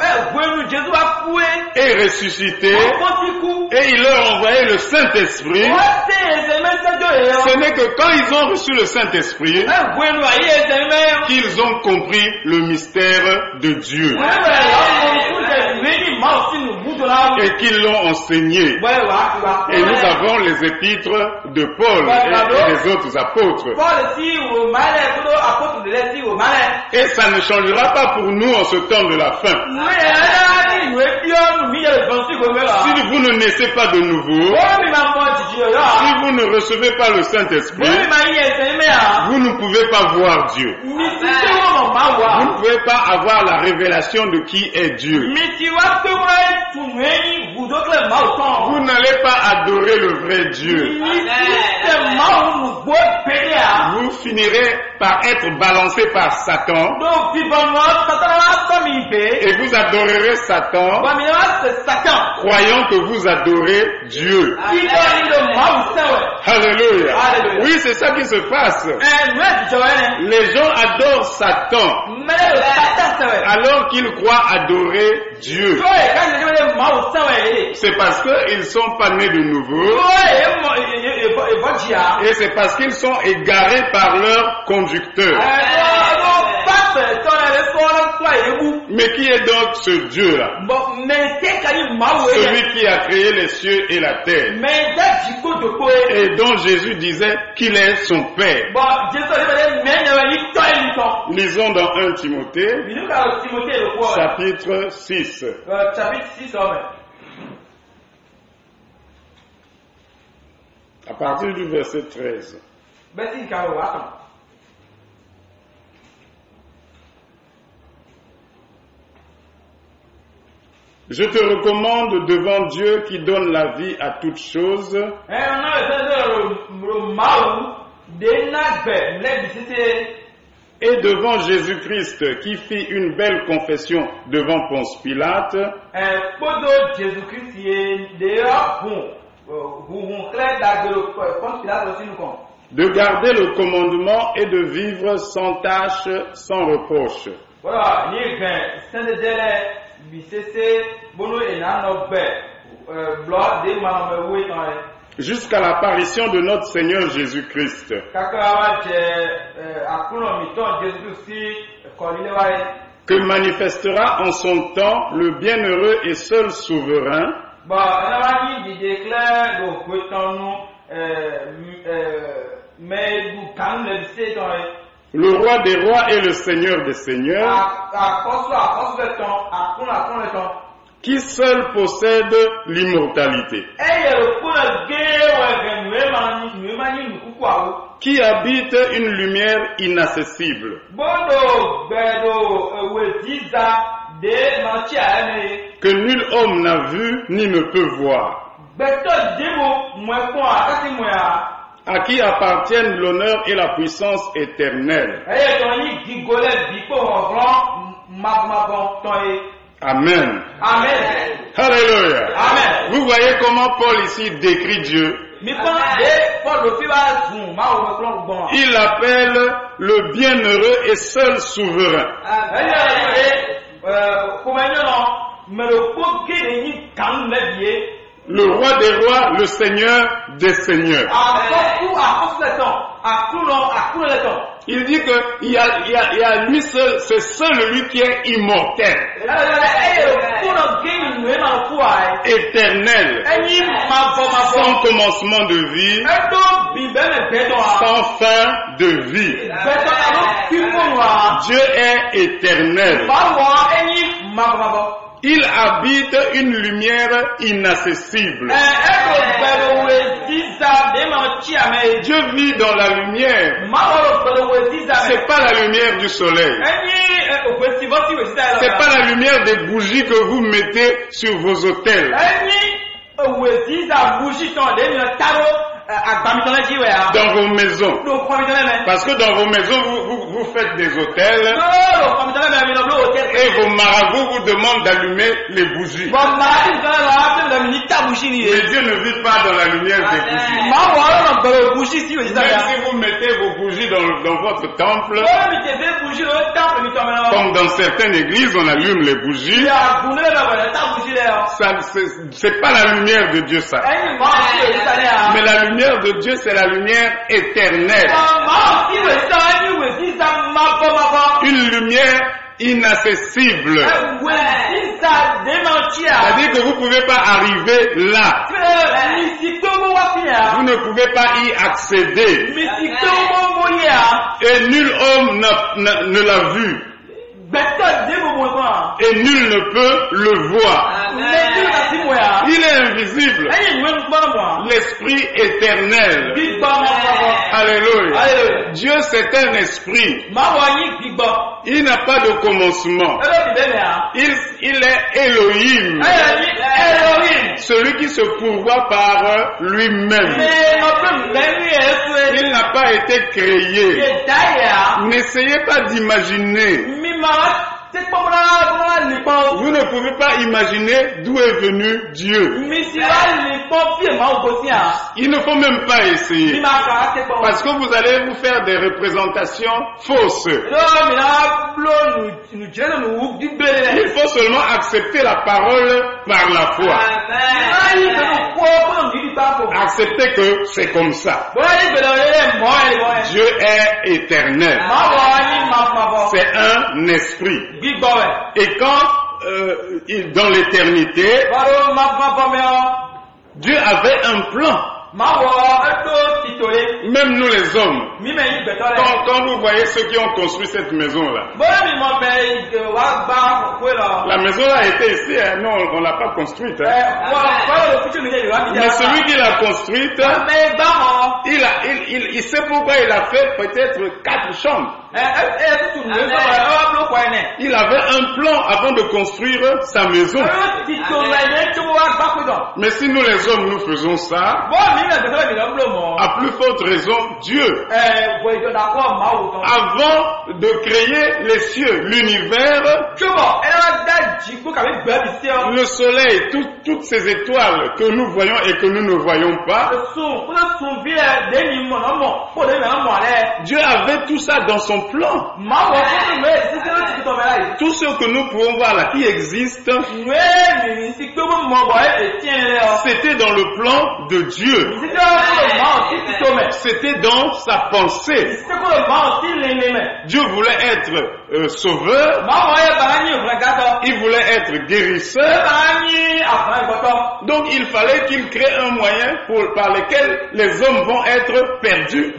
et ressuscité et il leur a envoyé le Saint-Esprit, ce n'est que quand ils ont reçu le Saint-Esprit qu'ils ont compris le mystère de Dieu et qu'ils l'ont enseigné. Et nous avons les épîtres de Paul et des autres apôtres. Et ça ne changera pas pour nous en ce temps de la fin. Si vous ne naissez pas de nouveau, si vous ne recevez pas le Saint-Esprit, vous ne pouvez pas voir Dieu. Vous ne pouvez pas avoir la révélation de qui est Dieu. Vous n'allez pas adorer le vrai Dieu. Vous finirez par être balancé par Satan et vous adorerez Satan croyant que vous adorez Dieu. Alléluia. Oui, c'est ça qui se passe. Les gens adorent Satan alors qu'ils croient adorer Dieu. C'est parce qu'ils ne sont pas nés de nouveau et c'est parce qu'ils sont égarés par leur conducteur. Mais qui est donc ce Dieu-là? Celui qui a créé les cieux et la terre. Et dont Jésus disait qu'il est son Père. Lisons dans 1 Timothée, chapitre 6. À partir du verset 13. Je te recommande devant Dieu qui donne la vie à toutes choses et devant Jésus-Christ qui fit une belle confession devant Ponce Pilate de garder le commandement et de vivre sans tâche, sans reproche. Jusqu'à l'apparition de notre Seigneur Jésus-Christ, que manifestera en son temps le bienheureux et seul souverain, le roi des rois et le seigneur des seigneurs, qui seul possède l'immortalité, qui habite une lumière inaccessible, que nul homme n'a vu ni ne peut voir, à qui appartiennent l'honneur et la puissance éternelle. Amen. Amen. Alléluia. Amen. Vous voyez comment Paul ici décrit Dieu. Il l'appelle le bienheureux et seul souverain. Le roi des rois, le seigneur des seigneurs. Il dit qu'il y a lui seul, c'est seul lui qui est immortel, éternel, sans commencement de vie, sans fin de vie. Dieu est éternel. Il habite une lumière inaccessible. Dieu vit dans la lumière. C'est pas la lumière du soleil. C'est pas la lumière des bougies que vous mettez sur vos autels. Dans vos maisons. Parce que dans vos maisons, vous faites des autels. Et vos marabouts vous demandent d'allumer les bougies. Mais Dieu ne vit pas dans la lumière des bougies. Même si vous mettez vos bougies dans votre temple, comme dans certaines églises, on allume les bougies. C'est pas la lumière de Dieu, ça. Mais la lumière de Dieu, c'est la lumière éternelle. Une lumière inaccessible. C'est-à-dire que vous ne pouvez pas arriver là. Vous ne pouvez pas y accéder. Et nul homme ne l'a vu. Et nul ne peut le voir. Il est invisible. L'esprit éternel. Alléluia. Dieu c'est un esprit. Il n'a pas de commencement. Il est Elohim. Celui qui se pourvoit par lui-même. Il n'a pas été créé. N'essayez pas d'imaginer. Vous ne pouvez pas imaginer d'où est venu Dieu. Il ne faut même pas essayer. Parce que vous allez vous faire des représentations fausses. Il faut seulement accepter la parole par la foi. Accepter que c'est comme ça. Dieu est éternel. C'est un esprit. Et quand dans l'éternité, Dieu avait un plan. Même nous les hommes, quand vous voyez ceux qui ont construit cette maison-là, la maison a été ici, non, on ne l'a pas construite. Mais celui qui l'a construite, il sait pourquoi il a fait peut-être 4 chambres. Il avait un plan avant de construire sa maison. Mais si nous les hommes nous faisons ça, à plus forte raison Dieu, avant de créer les cieux, l'univers, le soleil, toutes ces étoiles que nous voyons et que nous ne voyons pas, Dieu avait tout ça dans son plan. Tout ce que nous pouvons voir là qui existe, c'était dans le plan de Dieu. C'était dans sa pensée. Dieu voulait être sauveur. Il voulait être guérisseur. Donc il fallait qu'il crée un moyen par lequel les hommes vont être perdus.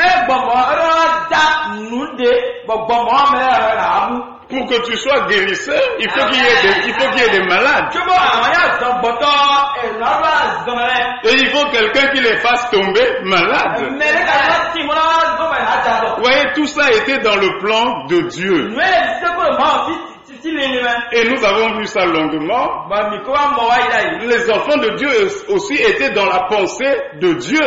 Pour que tu sois guérisseur, il faut qu'il y ait des malades. Et il faut quelqu'un qui les fasse tomber malades. Vous voyez, tout ça était dans le plan de Dieu. Et nous avons vu ça longuement. Les enfants de Dieu aussi étaient dans la pensée de Dieu.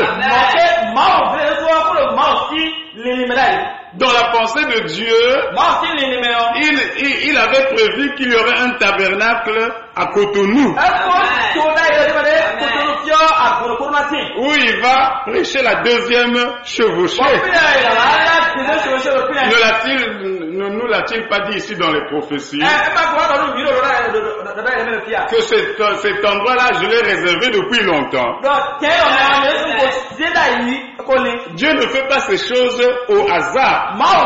Dans la pensée de Dieu, il avait prévu qu'il y aurait un tabernacle à Cotonou, où il va prêcher la deuxième chevauchée. Ne nous l'a-t-il pas dit ici dans les prophéties que cet endroit-là, je l'ai réservé depuis longtemps. Dieu ne fait pas ces choses au hasard.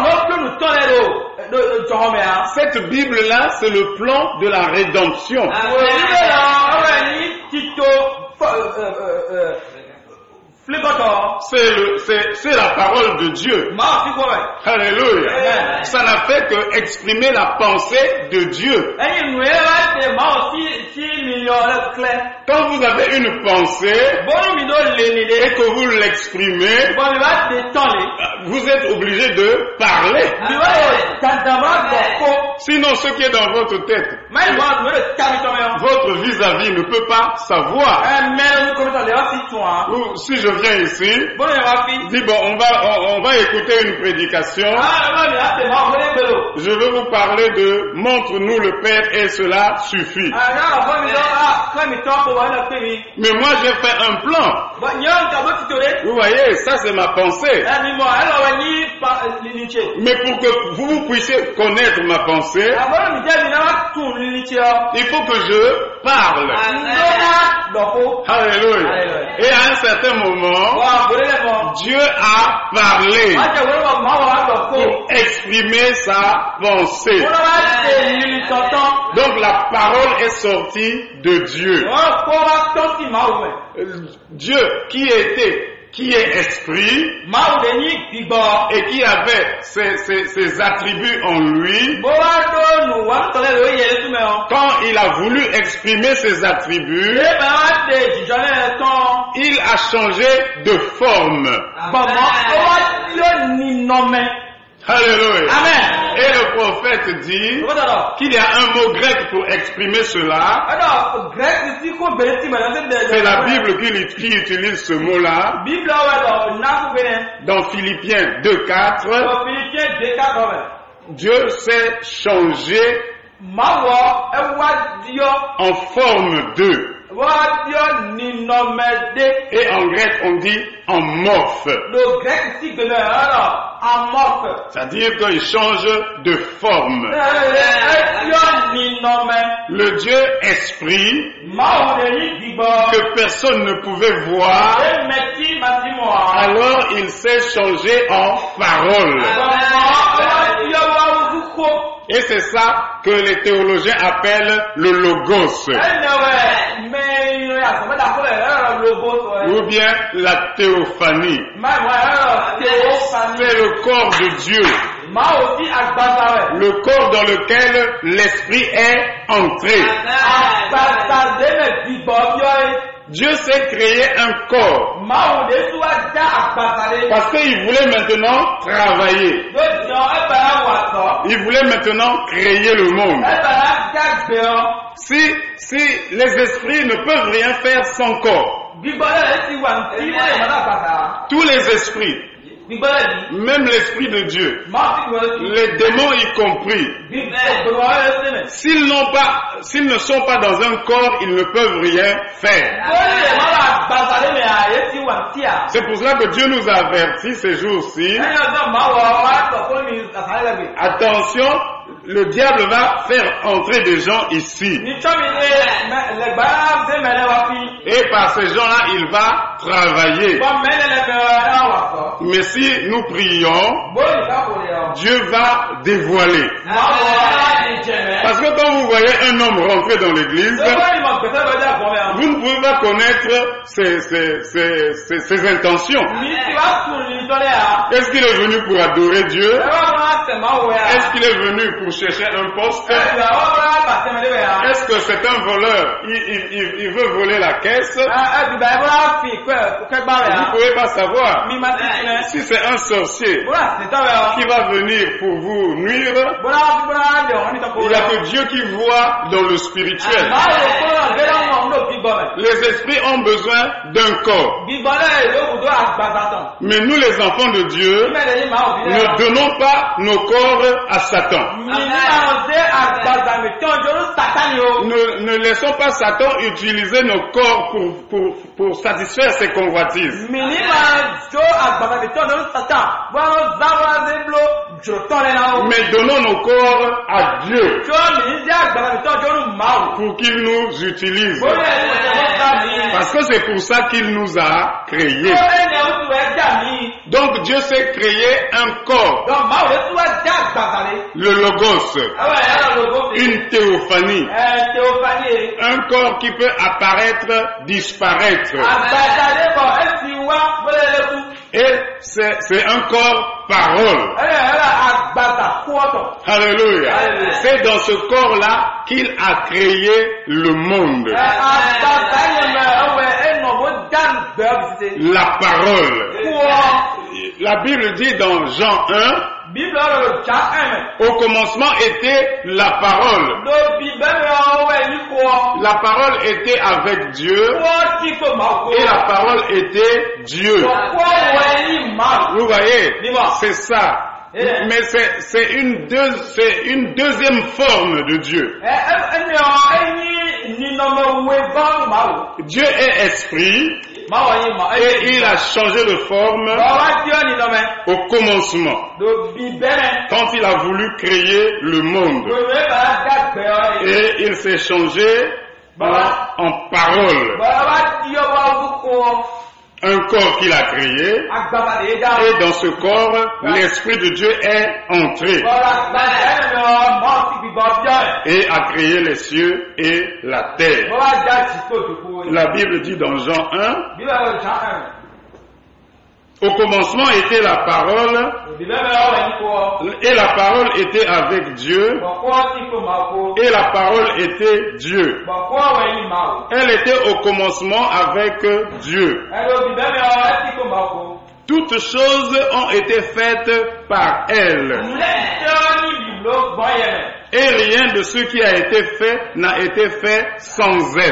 Cette Bible-là, c'est le plan de la rédemption. C'est la parole de Dieu. Alléluia. Amen. Ça n'a fait que exprimer la pensée de Dieu. Quand vous avez une pensée et que vous l'exprimez, vous êtes obligé de parler. Sinon, ce qui est dans votre tête, votre vis-à-vis ne peut pas savoir. Ou si je viens ici, dis bon, on va écouter une prédication. Je veux vous parler de montre-nous le Père et cela suffit. Mais moi j'ai fait un plan. Vous voyez, ça c'est ma pensée. Mais pour que vous puissiez connaître ma pensée, il faut que je parle. Alléluia. Et à un certain moment, Dieu a parlé pour exprimer sa pensée. Donc la parole est sortie de Dieu. Dieu qui est esprit et qui avait ses attributs en lui, quand il a voulu exprimer ses attributs, il a changé de forme. Alléluia. Amen. Et le prophète dit qu'il y a un mot grec pour exprimer cela. C'est la Bible qui utilise ce mot-là. Dans Philippiens 2.4, Dieu s'est changé en forme d'eux. Et en grec on dit en morphe. C'est-à-dire qu'il change de forme. Le Dieu esprit que personne ne pouvait voir, alors il s'est changé en parole. Et c'est ça que les théologiens appellent le logos. Ou bien la théophanie. C'est le corps de Dieu. Le corps dans lequel l'esprit est entré. Dieu s'est créé un corps parce qu'il voulait maintenant travailler. Il voulait maintenant créer le monde. Si les esprits ne peuvent rien faire sans corps, tous les esprits, même l'esprit de Dieu, les démons y compris, s'ils ne sont pas dans un corps, ils ne peuvent rien faire. C'est pour cela que Dieu nous a avertis ces jours-ci. Attention, le diable va faire entrer des gens ici. Et par ces gens-là, il va travailler. Mais si nous prions, Dieu va dévoiler. Parce que quand vous voyez un homme rentrer dans l'église, vous ne pouvez pas connaître ses intentions. Est-ce qu'il est venu pour adorer Dieu? Est-ce qu'il est venu pour chercher un poste? Est-ce que c'est un voleur? Il veut voler la caisse? Vous ne pouvez pas savoir. Si c'est un sorcier qui va venir pour vous nuire, il n'y a que Dieu qui voit dans le spirituel. Les esprits ont besoin d'un corps. Mais nous les enfants de Dieu, ne donnons pas nos corps à Satan. Ne laissons pas Satan utiliser nos corps pour satisfaire ses convoitises. Mais donnons nos corps à Dieu pour qu'il nous utilise. Parce que c'est pour ça qu'il nous a créé. Donc Dieu s'est créé un corps, le Logos, une théophanie, un corps qui peut apparaître, disparaître. Et c'est un corps parole. Alléluia. C'est dans ce corps-là qu'il a créé le monde. La parole. La Bible dit dans Jean 1, au commencement était la parole. La parole était avec Dieu et la parole était Dieu. Vous voyez, c'est ça. Mais c'est une deuxième forme de Dieu. Dieu est esprit et il a changé de forme au commencement quand il a voulu créer le monde. Et il s'est changé en parole. Un corps qu'il a créé, et dans ce corps, l'Esprit de Dieu est entré et a créé les cieux et la terre. La Bible dit dans Jean 1, au commencement était la parole, et la parole était avec Dieu, et la parole était Dieu. Elle était au commencement avec Dieu. Toutes choses ont été faites par elle. Et rien de ce qui a été fait n'a été fait sans elle.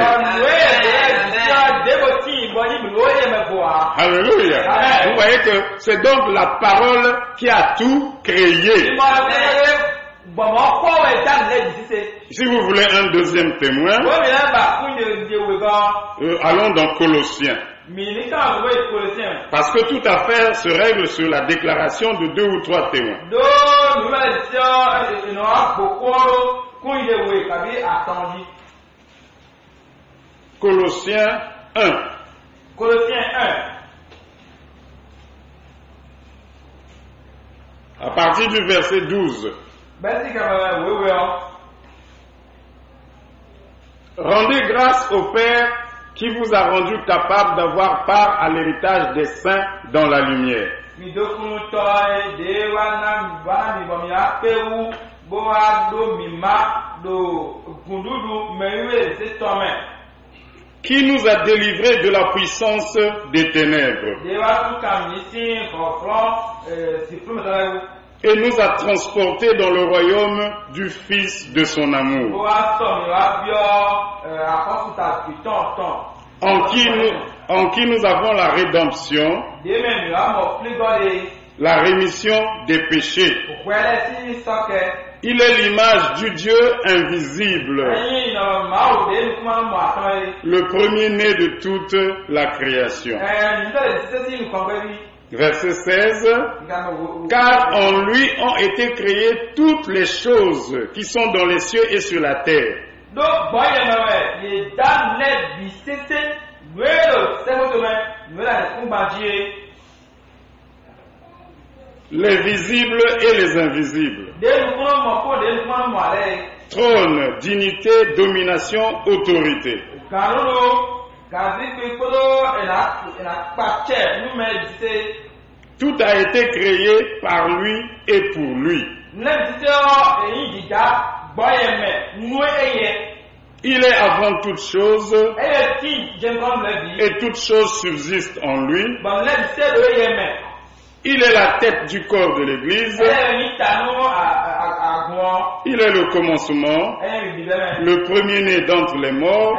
Alléluia. Vous voyez que c'est donc la parole qui a tout créé. Si vous voulez un deuxième témoin, allons dans Colossiens. Parce que toute affaire se règle sur la déclaration de 2 ou 3 témoins. Colossiens 1. À partir du verset 12. Rendez grâce au Père qui vous a rendu capable d'avoir part à l'héritage des saints dans la lumière. Qui nous a délivrés de la puissance des ténèbres et nous a transportés dans le royaume du Fils de son amour, en qui nous avons la rédemption, la rémission des péchés. Il est l'image du Dieu invisible, le premier-né de toute la création. Verset 16, car en lui ont été créées toutes les choses qui sont dans les cieux et sur la terre. Les visibles et les invisibles. Trône, dignité, domination, autorité. Tout a été créé par lui et pour lui. Il est avant toute chose et toute chose subsiste en lui. Il est la tête du corps de l'Église. Il est le commencement, le premier-né d'entre les morts,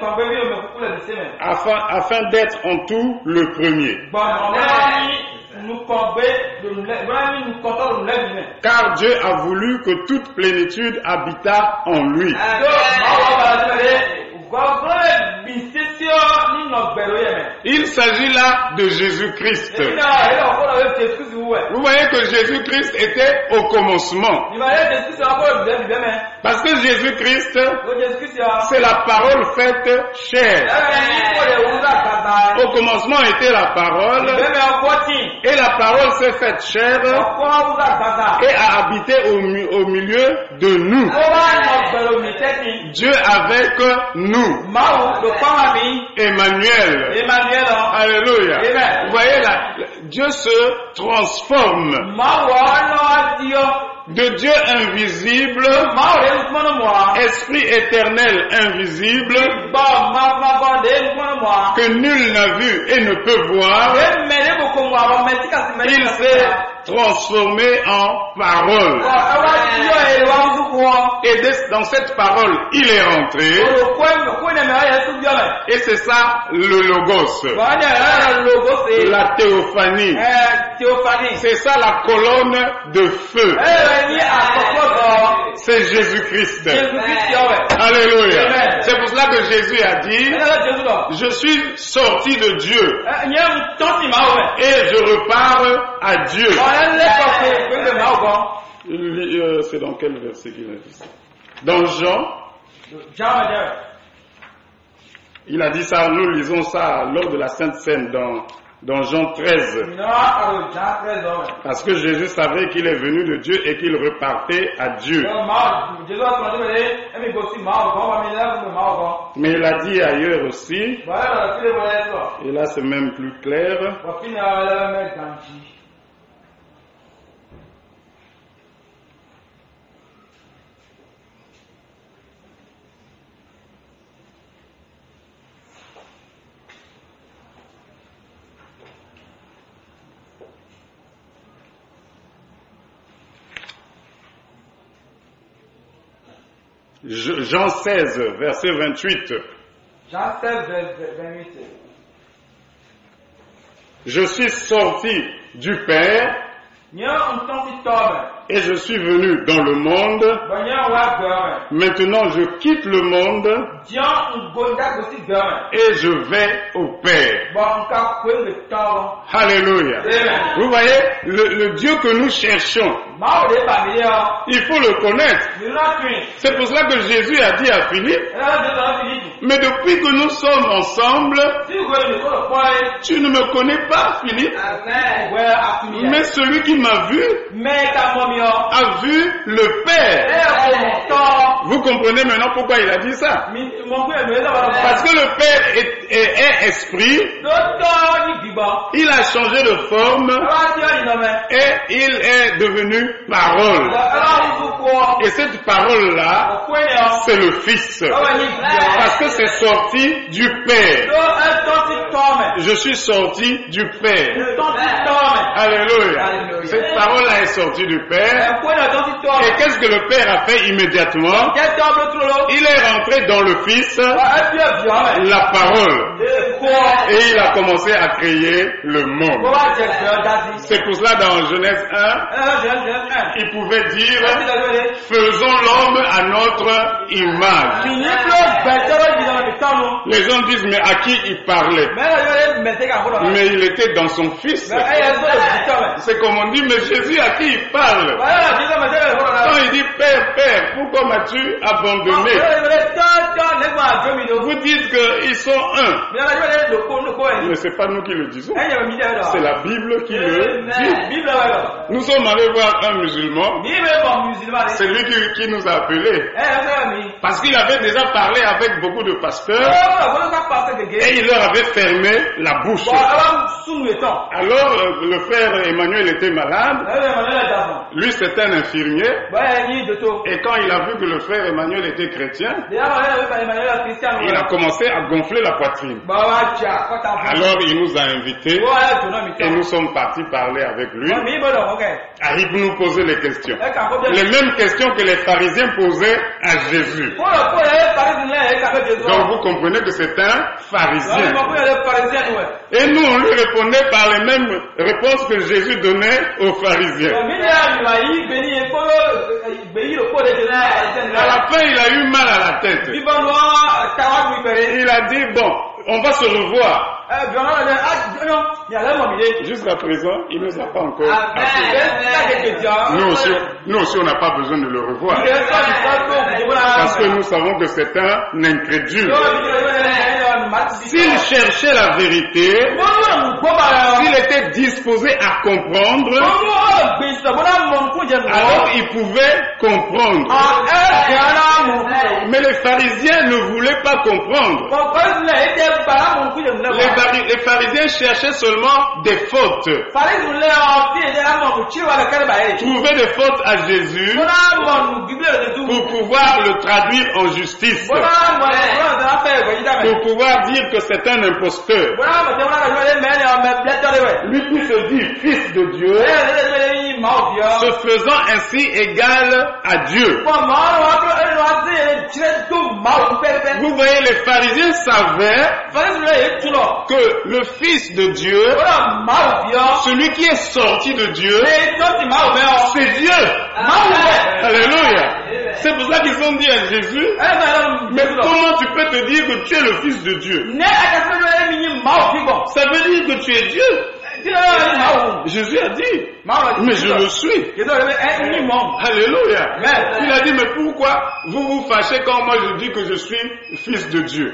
afin d'être en tout le premier. Car Dieu a voulu que toute plénitude habitât en lui. Il s'agit là de Jésus-Christ. Vous voyez que Jésus-Christ était au commencement. Parce que Jésus-Christ, c'est la parole faite chair. Au commencement était la parole, et la parole s'est faite chair et a habité au milieu de nous. Dieu avec nous. Emmanuel. Alléluia. Vous voyez là, Dieu se transforme. De Dieu invisible, Esprit éternel invisible, que nul n'a vu et ne peut voir, il s'est transformé en parole. Et dans cette parole, il est rentré. Et c'est ça le logos. La théophanie. C'est ça la colonne de feu. C'est Jésus-Christ. Alléluia. C'est pour cela que Jésus a dit, je suis sorti de Dieu et je repars à Dieu. C'est dans quel verset qu'il a dit ça? Dans Jean. Il a dit ça, nous lisons ça lors de la Sainte Seine dans Jean 13. Parce que Jésus savait qu'il est venu de Dieu et qu'il repartait à Dieu. Mais il a dit ailleurs aussi, et là c'est même plus clair, Jean 16, verset 28. Jean 16, verset 28. Je suis sorti du Père et je suis venu dans le monde. Maintenant je quitte le monde et je vais au Père. Alléluia. Vous voyez, le Dieu que nous cherchons, il faut le connaître. C'est pour cela que Jésus a dit à Philippe, mais depuis que nous sommes ensemble, tu ne me connais pas, Philippe. Mais celui qui m'a vu a vu le Père. Vous comprenez maintenant pourquoi il a dit ça? Parce que le Père est esprit, il a changé de forme et il est devenu parole. Et cette parole-là, c'est le Fils. Parce que c'est sorti du Père. Je suis sorti du Père. Alléluia. Cette parole-là est sortie du Père. Et qu'est-ce que le Père a fait immédiatement? Il est rentré dans le Fils, la parole. Et il a commencé à créer le monde. C'est pour cela dans Genèse 1, il pouvait dire, faisons l'homme à notre image. Les gens disent, mais à qui il parlait? Mais il était dans son Fils. C'est comme on dit, mais Jésus à qui il parle? Quand il dit, Père, Père, pourquoi m'as-tu abandonné? Vous dites qu'ils sont un. Mais c'est pas nous qui le disons. C'est la Bible qui le dit. Nous sommes allés voir un musulman. C'est lui qui nous a appelés. Parce qu'il avait déjà parlé avec beaucoup de pasteurs. Et il leur avait fermé la bouche. Alors le frère Emmanuel était malade. Lui c'était un infirmier. Et quand il a vu que le frère Emmanuel était chrétien, il a commencé à gonfler la poitrine. Alors il nous a invités et nous sommes partis parler avec lui. Il nous posait les questions. Les mêmes questions que les pharisiens posaient à Jésus. Donc vous comprenez que c'est un pharisien. Et nous on lui répondait par les mêmes réponses que Jésus donnait aux pharisiens. À la fin il a eu mal à la tête. Il a dit bon, on va se revoir. Jusqu'à présent, il ne nous a pas encore appelé. Nous aussi, on n'a pas besoin de le revoir. Parce que nous savons que c'est un incrédule. s'il cherchait la vérité, s'il était disposé à comprendre, alors il pouvait comprendre. Mais les pharisiens ne voulaient pas comprendre. Les pharisiens cherchaient seulement des fautes. Trouver des fautes à Jésus pour pouvoir le traduire en justice. Pour pouvoir dire que c'est un imposteur. Lui qui se dit fils de Dieu, se faisant ainsi égal à Dieu. Vous voyez, les pharisiens savaient que le fils de Dieu, celui qui est sorti de Dieu, c'est Dieu. Alléluia. C'est pour ça qu'ils ont dit à Jésus, mais comment tu peux te dire que tu es le fils de Dieu? Ça veut dire que tu es Dieu. Jésus a dit, mais je le suis. Alléluia. Il a dit, mais pourquoi vous vous fâchez quand moi je dis que je suis fils de Dieu?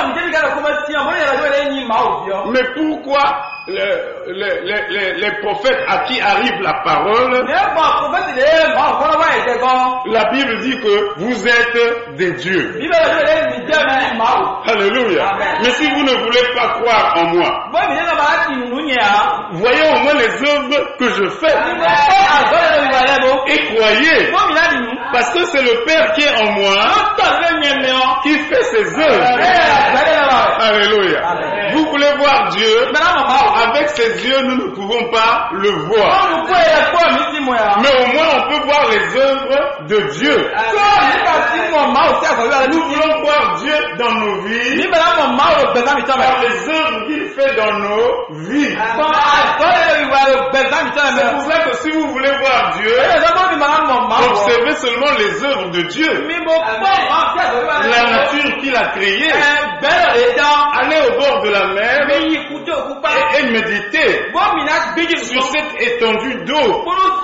Mais pourquoi les prophètes à qui arrive la parole, la Bible dit que vous êtes des dieux. Alléluia. Mais si vous ne voulez pas croire en moi, voyez au moins les œuvres que je fais et croyez, parce que c'est le Père qui est en moi qui fait ses œuvres. Alléluia. Vous voulez voir Dieu? Avec ses yeux, nous ne pouvons pas le voir. Mais au moins, on peut voir les œuvres de Dieu. Nous voulons voir Dieu dans nos vies, par les œuvres qu'il fait dans nos vies. C'est pour ça que si vous voulez voir Dieu, observez seulement les œuvres de Dieu. La nature qu'il a créée. Allez au bord de la mer et méditer sur cette étendue d'eau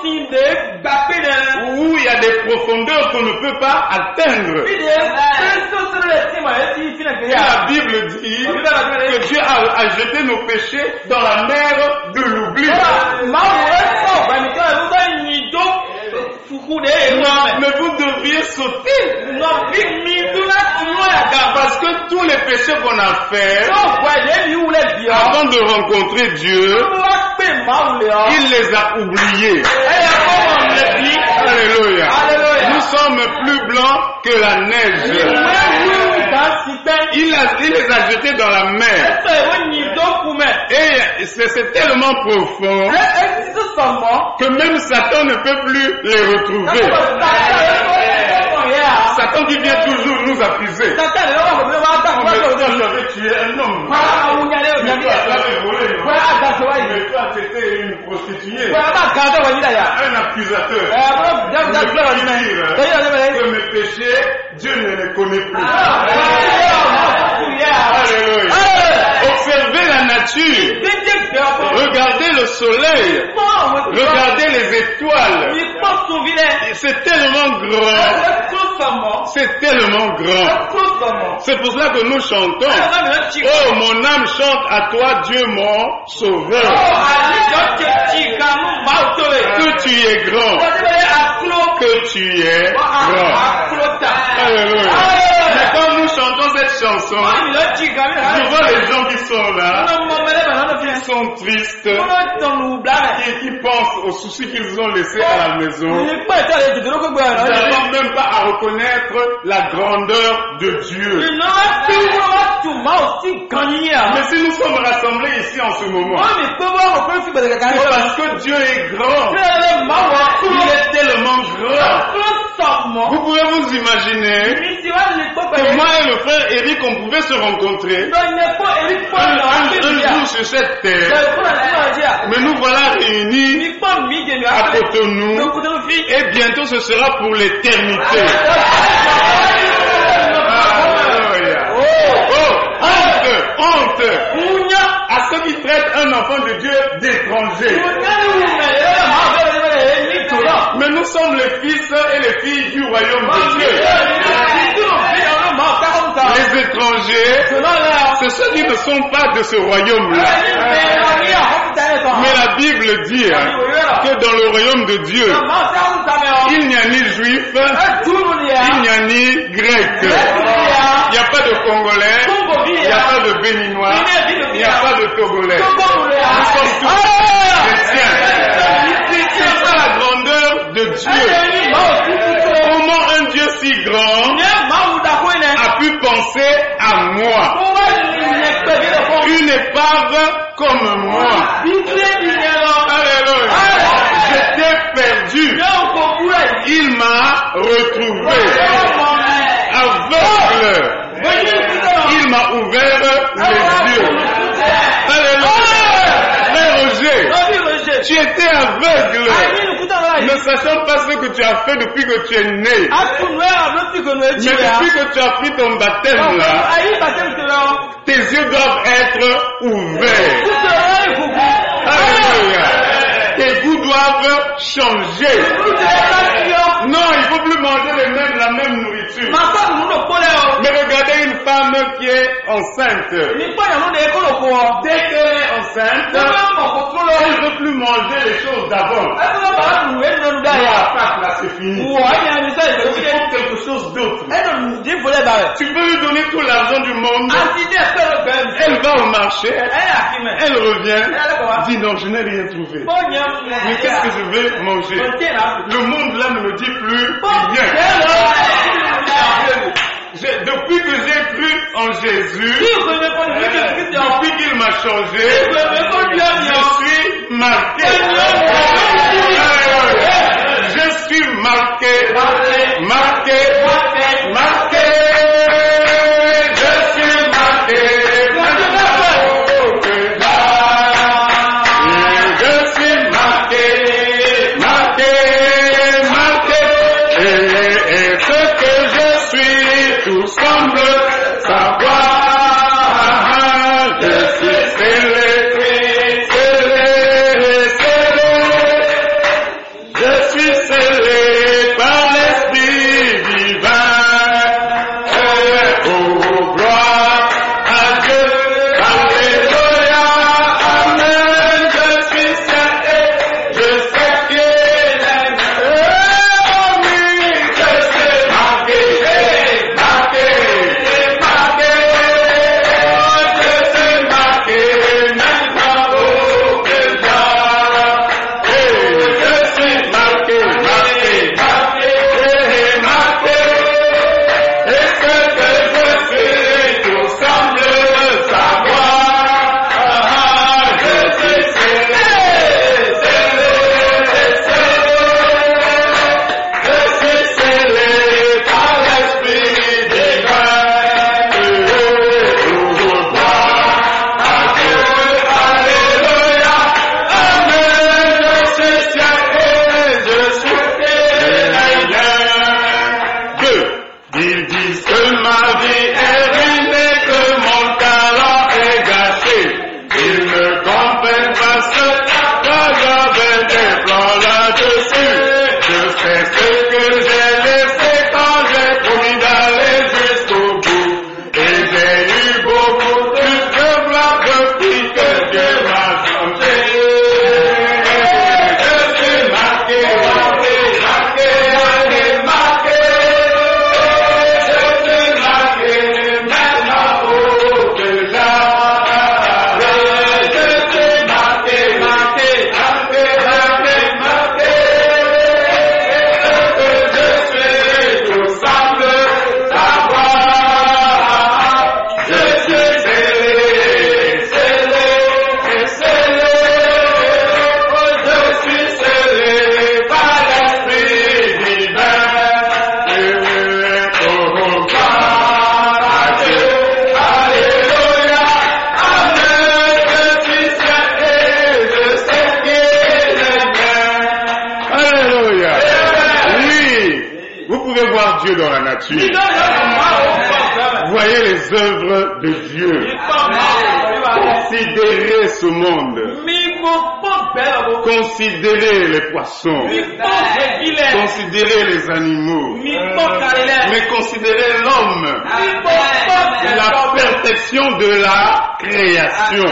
où il y a des profondeurs qu'on ne peut pas atteindre. Et la Bible dit que Dieu a jeté nos péchés dans la mer de l'oubli. Mais vous devriez sauter. Parce que tous les péchés qu'on a faits avant de rencontrer Dieu, il les a oubliés. Alléluia. Nous sommes plus blancs que la neige. Il les a jetés dans la mer. Et c'est tellement profond que même Satan ne peut plus les retrouver. Satan qui vient toujours nous accuser. Mais toi, j'avais tué un homme. Mais toi, t'avais volé. Mais toi, t'étais une prostituée. Un accusateur. Que mes péchés, Dieu ne les connaît plus. Alléluia. Observez la nature. Regardez le soleil. Regardez les étoiles. C'est tellement grand. C'est tellement grand. C'est pour cela que nous chantons. Oh, mon âme chante à toi, Dieu mon sauveur. Que tu es grand. Que tu es grand. Alléluia. Mais quand nous chantons cette chanson, je vois les gens qui sont là, qui sont tristes, et qui pensent aux soucis qu'ils ont laissés à la maison. Ils n'arrivent même pas à reconnaître la grandeur de Dieu. Mais si nous sommes rassemblés ici en ce moment, c'est parce que Dieu est grand. Il est tellement grand. Vous pouvez vous imaginer que moi et le frère Eric, on pouvait se rencontrer un jour sur cette terre, mais nous voilà réunis à Cotonou et bientôt ce sera pour l'éternité. Honte à ceux qui traitent un enfant de Dieu d'étranger. Mais nous sommes les fils et les filles du royaume de Dieu. Les étrangers, ce sont qui ne sont pas de ce royaume-là. Mais la Bible dit que dans le royaume de Dieu, il n'y a ni juif, il n'y a ni grec. Il n'y a pas de Congolais, il n'y a pas de Béninois, il n'y a pas de Togolais. Nous sommes tous chrétiens. C'est ça la grandeur de Dieu. Comment un Dieu si grand a pu penser à moi, une épave comme moi. Alléluia. J'étais perdu. Il m'a retrouvé. Aveugle. Il m'a ouvert les yeux. Alléluia. Frère Roger, tu étais aveugle, ne sachant pas ce que tu as fait depuis que tu es né. Mais depuis que tu as pris ton baptême là, tes yeux doivent être ouverts. Alléluia. Tes goûts doivent changer. Non, il ne faut plus manger la même nourriture. Mais regardez une femme qui est enceinte. Dès qu'elle est enceinte, elle ne veut plus manger les choses d'avant. Non, là, c'est fini. Il faut quelque chose d'autre. Tu peux lui donner tout l'argent du monde. Elle va au marché. Elle revient. Dit non, je n'ai rien trouvé. Mais qu'est-ce que je vais manger? Le monde là ne me dit plus rien. Depuis que j'ai cru en Jésus, depuis qu'il m'a changé, je suis marqué. Je suis marqué. Je suis marqué. Dieu dans la nature. Voyez les œuvres de Dieu. Considérez ce monde. Considérez les poissons. Considérez les animaux. Mais considérez l'homme. La perfection de la création.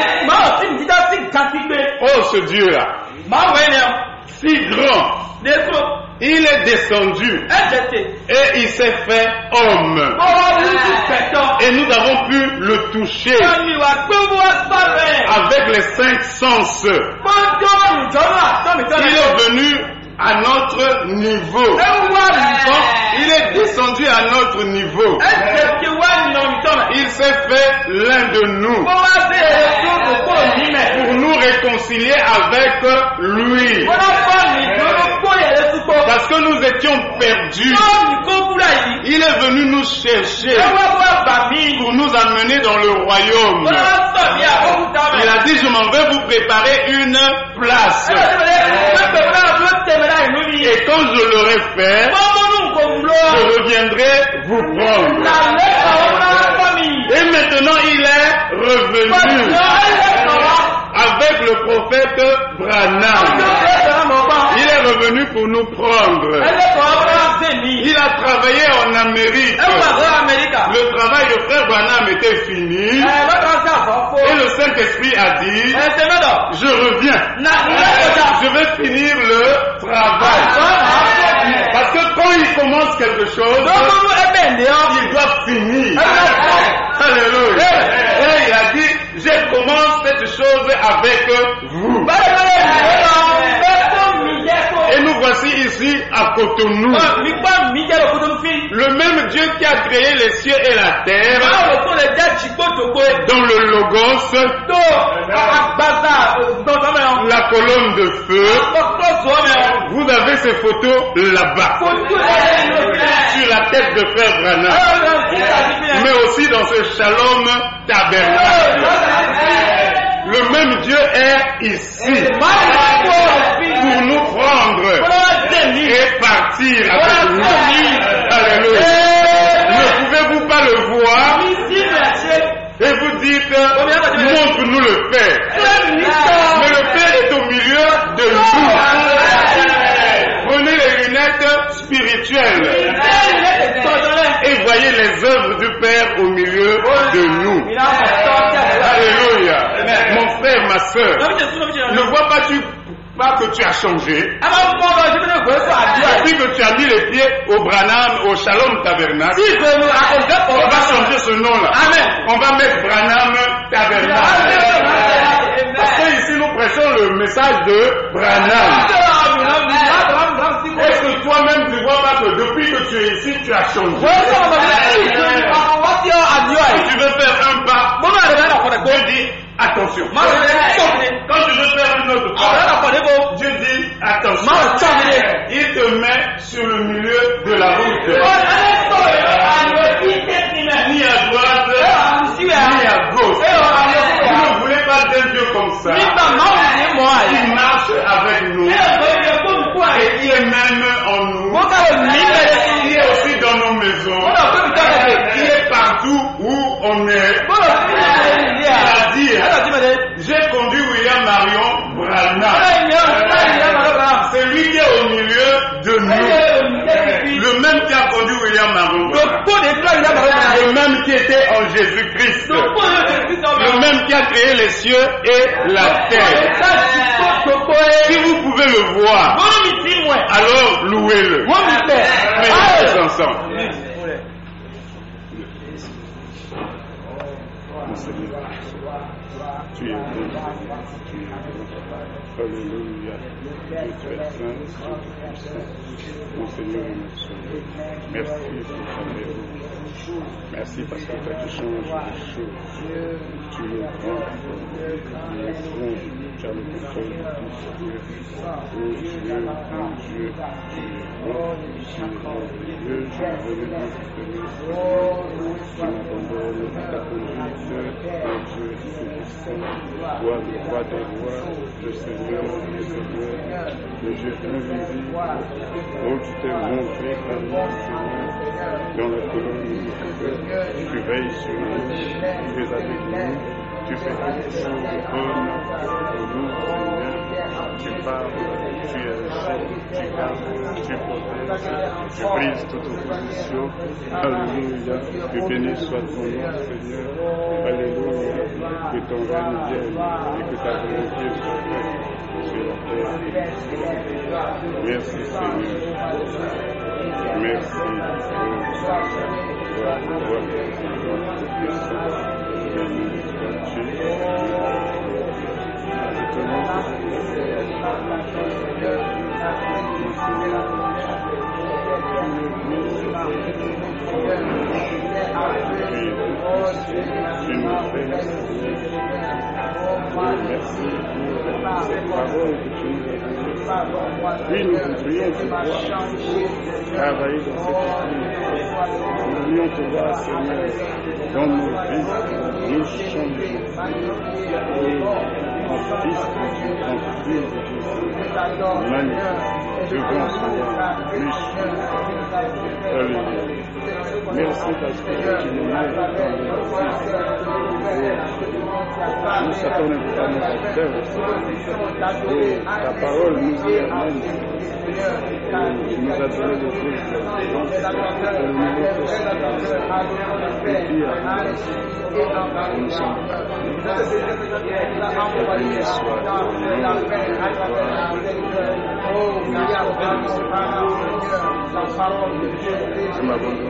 Oh, ce Dieu-là, si grand, il est descendu et il s'est fait homme. Et nous avons pu le toucher avec les 5 sens. Il est venu à notre niveau. Il est descendu à notre niveau. Il s'est fait l'un de nous pour nous réconcilier avec lui. Parce que nous étions perdus. Il est venu nous chercher pour nous amener dans le royaume. Il a dit, je m'en vais vous préparer une place. Et quand je l'aurai fait, je reviendrai vous prendre. Et maintenant il est revenu avec le prophète Branham. Il est revenu pour nous prendre. Il a travaillé en Amérique. Le travail de frère Branham était fini. Et le Saint-Esprit a dit, je reviens. Je vais finir le travail. Parce que quand il commence quelque chose, il doit finir. Alléluia. Et il a dit, je commence cette chose avec vous. Et nous voici ici à Cotonou. Le même Dieu qui a créé les cieux et la terre, dans le Logos, la colonne de feu, vous avez ces photos là-bas, sur la tête de frère Branham, mais aussi dans ce Shalom Tabernacle. Le même Dieu est ici pour nous prendre et partir avec nous. Alléluia. Ne pouvez-vous pas le voir et vous dites, montre-nous le Père. Mais le Père est au milieu de nous. Prenez les lunettes spirituelles et voyez les œuvres du Père au milieu de nous. Alléluia. Mon frère, ma soeur, ne vois pas que tu as changé. Depuis que tu as mis les pieds au Branham, au Shalom Tabernacle, on va changer ce nom-là. On va mettre Branham Tabernacle. Parce que ici nous prêchons le message de Branham. Est-ce que toi-même tu vois pas que depuis que tu es ici, tu as changé? Si tu veux faire un pas, Dieu dit attention. Quand tu veux faire un autre pas, Dieu dit attention. Il te met sur le milieu de la route. Ni à droite, ni à gauche. Vous ne voulez pas d'un Dieu comme ça. Il marche avec nous. Et il est même en nous. Il est aussi dans nos maisons. Il est partout où on est. Il a dit, j'ai conduit William Marion Branham. C'est lui qui est au milieu de nous. Le même qui a conduit William Marion Branham. Le même qui était en Jésus-Christ. Le même qui a créé les cieux et la terre. Si vous pouvez le voir, alors louez-le. Mettez ensemble. Mon Seigneur, tu es bon, tu es bon. Alléluia. Dieu, tu es saint, tu es puissant. Mon Seigneur et mon Sauveur. Merci pour ta merveille. Merci parce que tu changes les choses. Tu es grand, tu es bon, tu as le contrôle de tout. Oh Dieu, tu es bon, tu es merveilleux, je veux le je m'abandonne à ta conduite, oh Dieu céleste, toi le roi des rois, le Seigneur des seigneurs, le Dieu invisible. Oh, tu t'es montré à nous, Seigneur, dans la colonne du feu, tu veilles sur nous, tu es avec nous, tu fais quelque chose de bon pour nous, Seigneur. tu gardes, tu protèges, tu brises toute opposition. Alléluia. Que béni soit ton nom, Seigneur. Alléluia. Que ton règne vienne et que ta volonté soit faite sur la terre. Merci, Seigneur. Merci. Merci pour cette parole que tu nous as donnée. Oui, nous voudrions te voir travailler dans cette vie. Nous voudrions te voir, Seigneur, dans nos vies, nous changer. Et en Fils de Dieu, en Fils de Jésus, magnifique, devant toi, riche. Alléluia. Merci parce que tu nous mets dans le nous s'attendons à nous faire. Ta parole nous y amène. Tu nous as donné des choses. Le nouveau testament. Et puis nous sommes bénis soit je m'abandonne.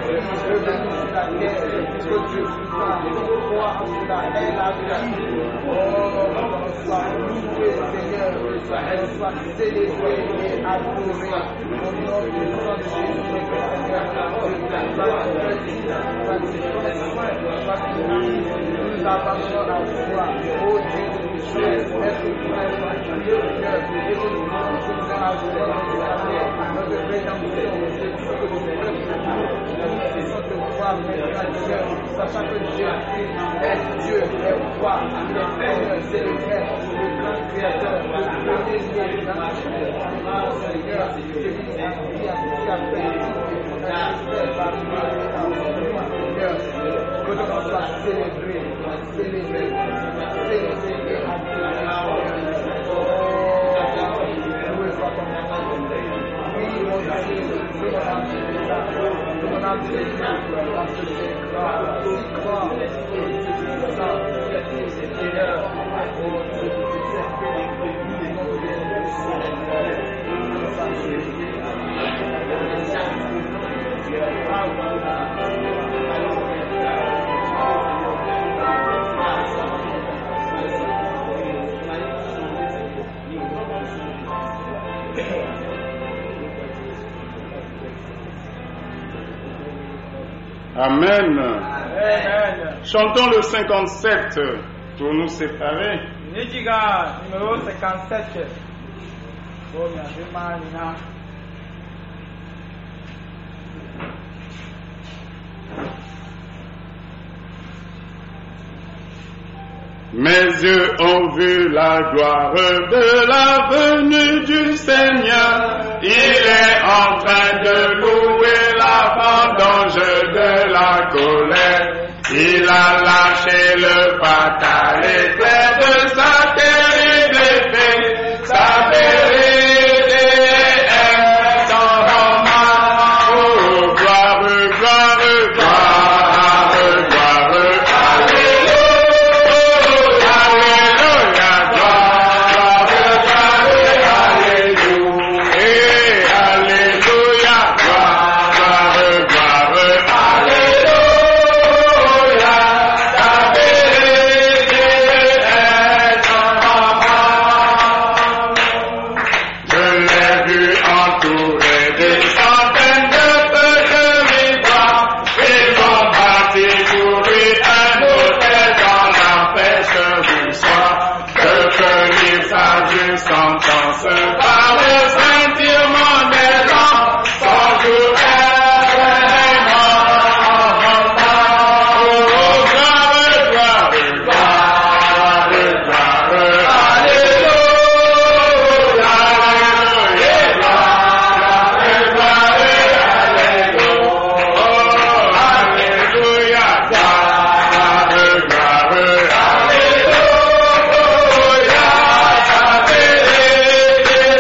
Sachant que Jésus est Dieu, est roi, il est Seigneur, c'est le Maître, le grand Créateur, le premier Seigneur, celui qui a fait que l'on soit célébré, loué soit ton nom. Oui, mon Dieu, mon âme Seigneur, Amen. Chantons le 57 pour nous séparer. Nijiga numéro 57. Mes yeux ont vu la gloire de la venue du Seigneur. Il est en train de louer la vendange de la colère. Il a lâché le fatal éclair de sa terrible épée. Sa vérité est sans roman. Oh, gloire, gloire, gloire, gloire, alléluia, alléluia, gloire, gloire, alléluia, et alléluia, gloire, gloire, alléluia, ta vérité est sans roman. Je l'ai vu entouré des centaines de feux de miroirs. Ils ont bâti pour lui un hôtel dans la pêche du soir. Que livre sa Dieu sentence par le scintillement des lampes. Son jour est mort. Oh, gloire, gloire, gloire, gloire, alléluia, alléluia, gloire, alléluia, oh, alléluia, gloire, gloire, alléluia, ta vérité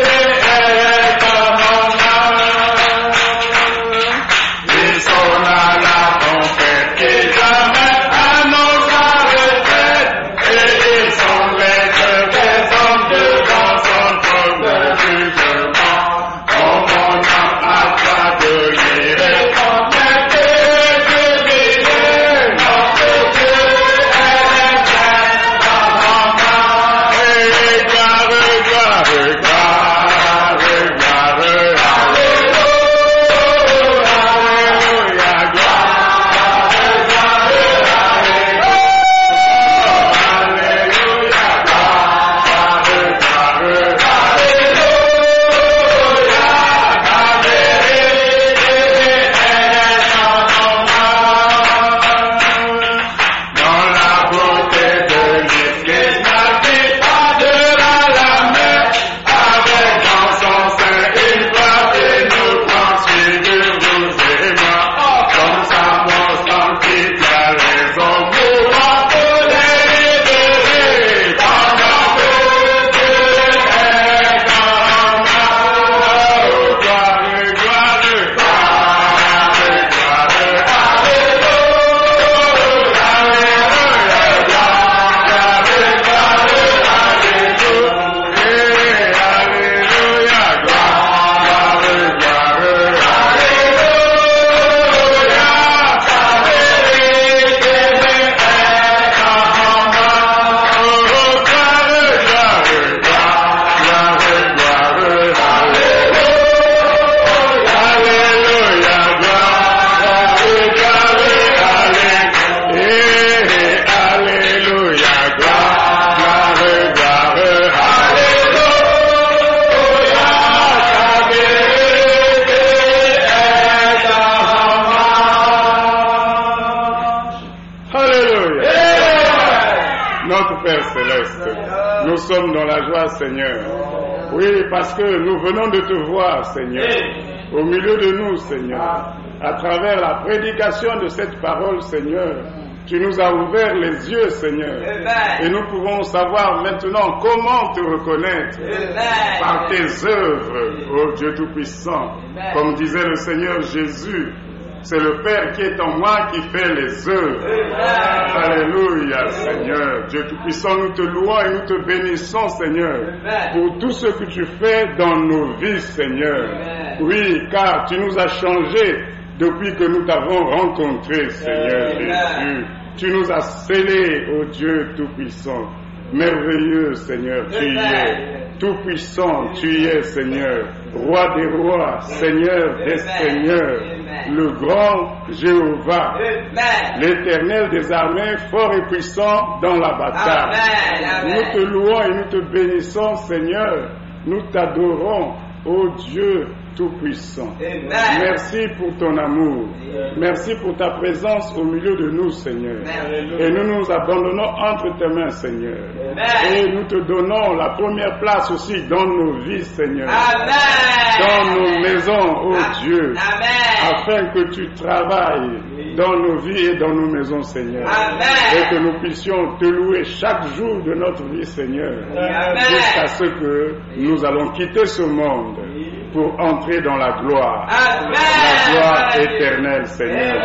Nous sommes dans la joie, Seigneur. Oui, parce que nous venons de te voir, Seigneur, au milieu de nous, Seigneur. À travers la prédication de cette parole, Seigneur, tu nous as ouvert les yeux, Seigneur. Et nous pouvons savoir maintenant comment te reconnaître par tes œuvres, ô Dieu Tout-Puissant. Comme disait le Seigneur Jésus, c'est le Père qui est en moi qui fait les œuvres. Alléluia, Seigneur. Dieu Tout-Puissant, nous te louons et nous te bénissons, Seigneur, pour tout ce que tu fais dans nos vies, Seigneur. Oui, car tu nous as changés depuis que nous t'avons rencontré, Seigneur Jésus. Tu nous as scellés, ô Dieu Tout-Puissant. Merveilleux, Seigneur, tu y es. Tout-Puissant, tu y es, Seigneur. Roi des rois, Seigneur des seigneurs. Le grand Jéhovah. L'Éternel des armées, fort et puissant dans la bataille. Nous te louons et nous te bénissons, Seigneur. Nous t'adorons, ô Dieu Tout-Puissant. Merci pour ton amour. Merci pour ta présence au milieu de nous, Seigneur. Et nous nous abandonnons entre tes mains, Seigneur. Et nous te donnons la première place aussi dans nos vies, Seigneur. Dans nos maisons, ô Dieu. Afin que tu travailles dans nos vies et dans nos maisons, Seigneur. Et que nous puissions te louer chaque jour de notre vie, Seigneur. Jusqu'à ce que nous allons quitter ce monde pour entrer dans la gloire. La gloire éternelle, Seigneur.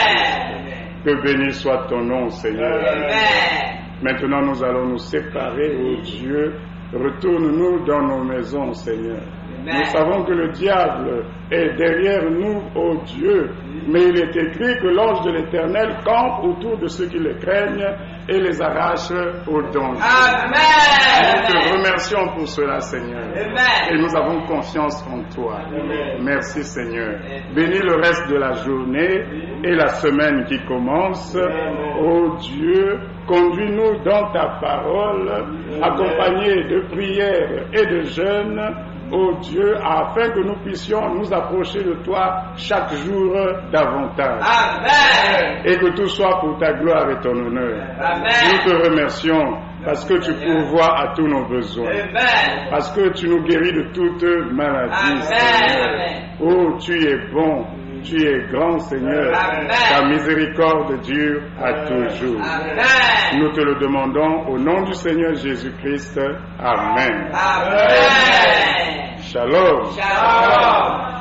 Que béni soit ton nom, Seigneur. Maintenant, nous allons nous séparer, ô Dieu. Retourne-nous dans nos maisons, Seigneur. Nous savons que le diable est derrière nous, ô Dieu, mais il est écrit que l'ange de l'Éternel campe autour de ceux qui le craignent et les arrache au danger. Nous te remercions pour cela, Seigneur. Et nous avons confiance en toi. Merci, Seigneur. Bénis le reste de la journée et la semaine qui commence. Ô Dieu, conduis-nous dans ta parole, accompagnés de prières et de jeûnes, ô Dieu, afin que nous puissions nous approcher de toi chaque jour davantage. Et que tout soit pour ta gloire et ton honneur. Nous te remercions parce que tu pourvois à tous nos besoins. Parce que tu nous guéris de toute maladie, Seigneur. Oh, tu es bon. Tu es grand, Seigneur. Ta miséricorde dure à toujours. Nous te le demandons au nom du Seigneur Jésus-Christ. Amen. Shalom.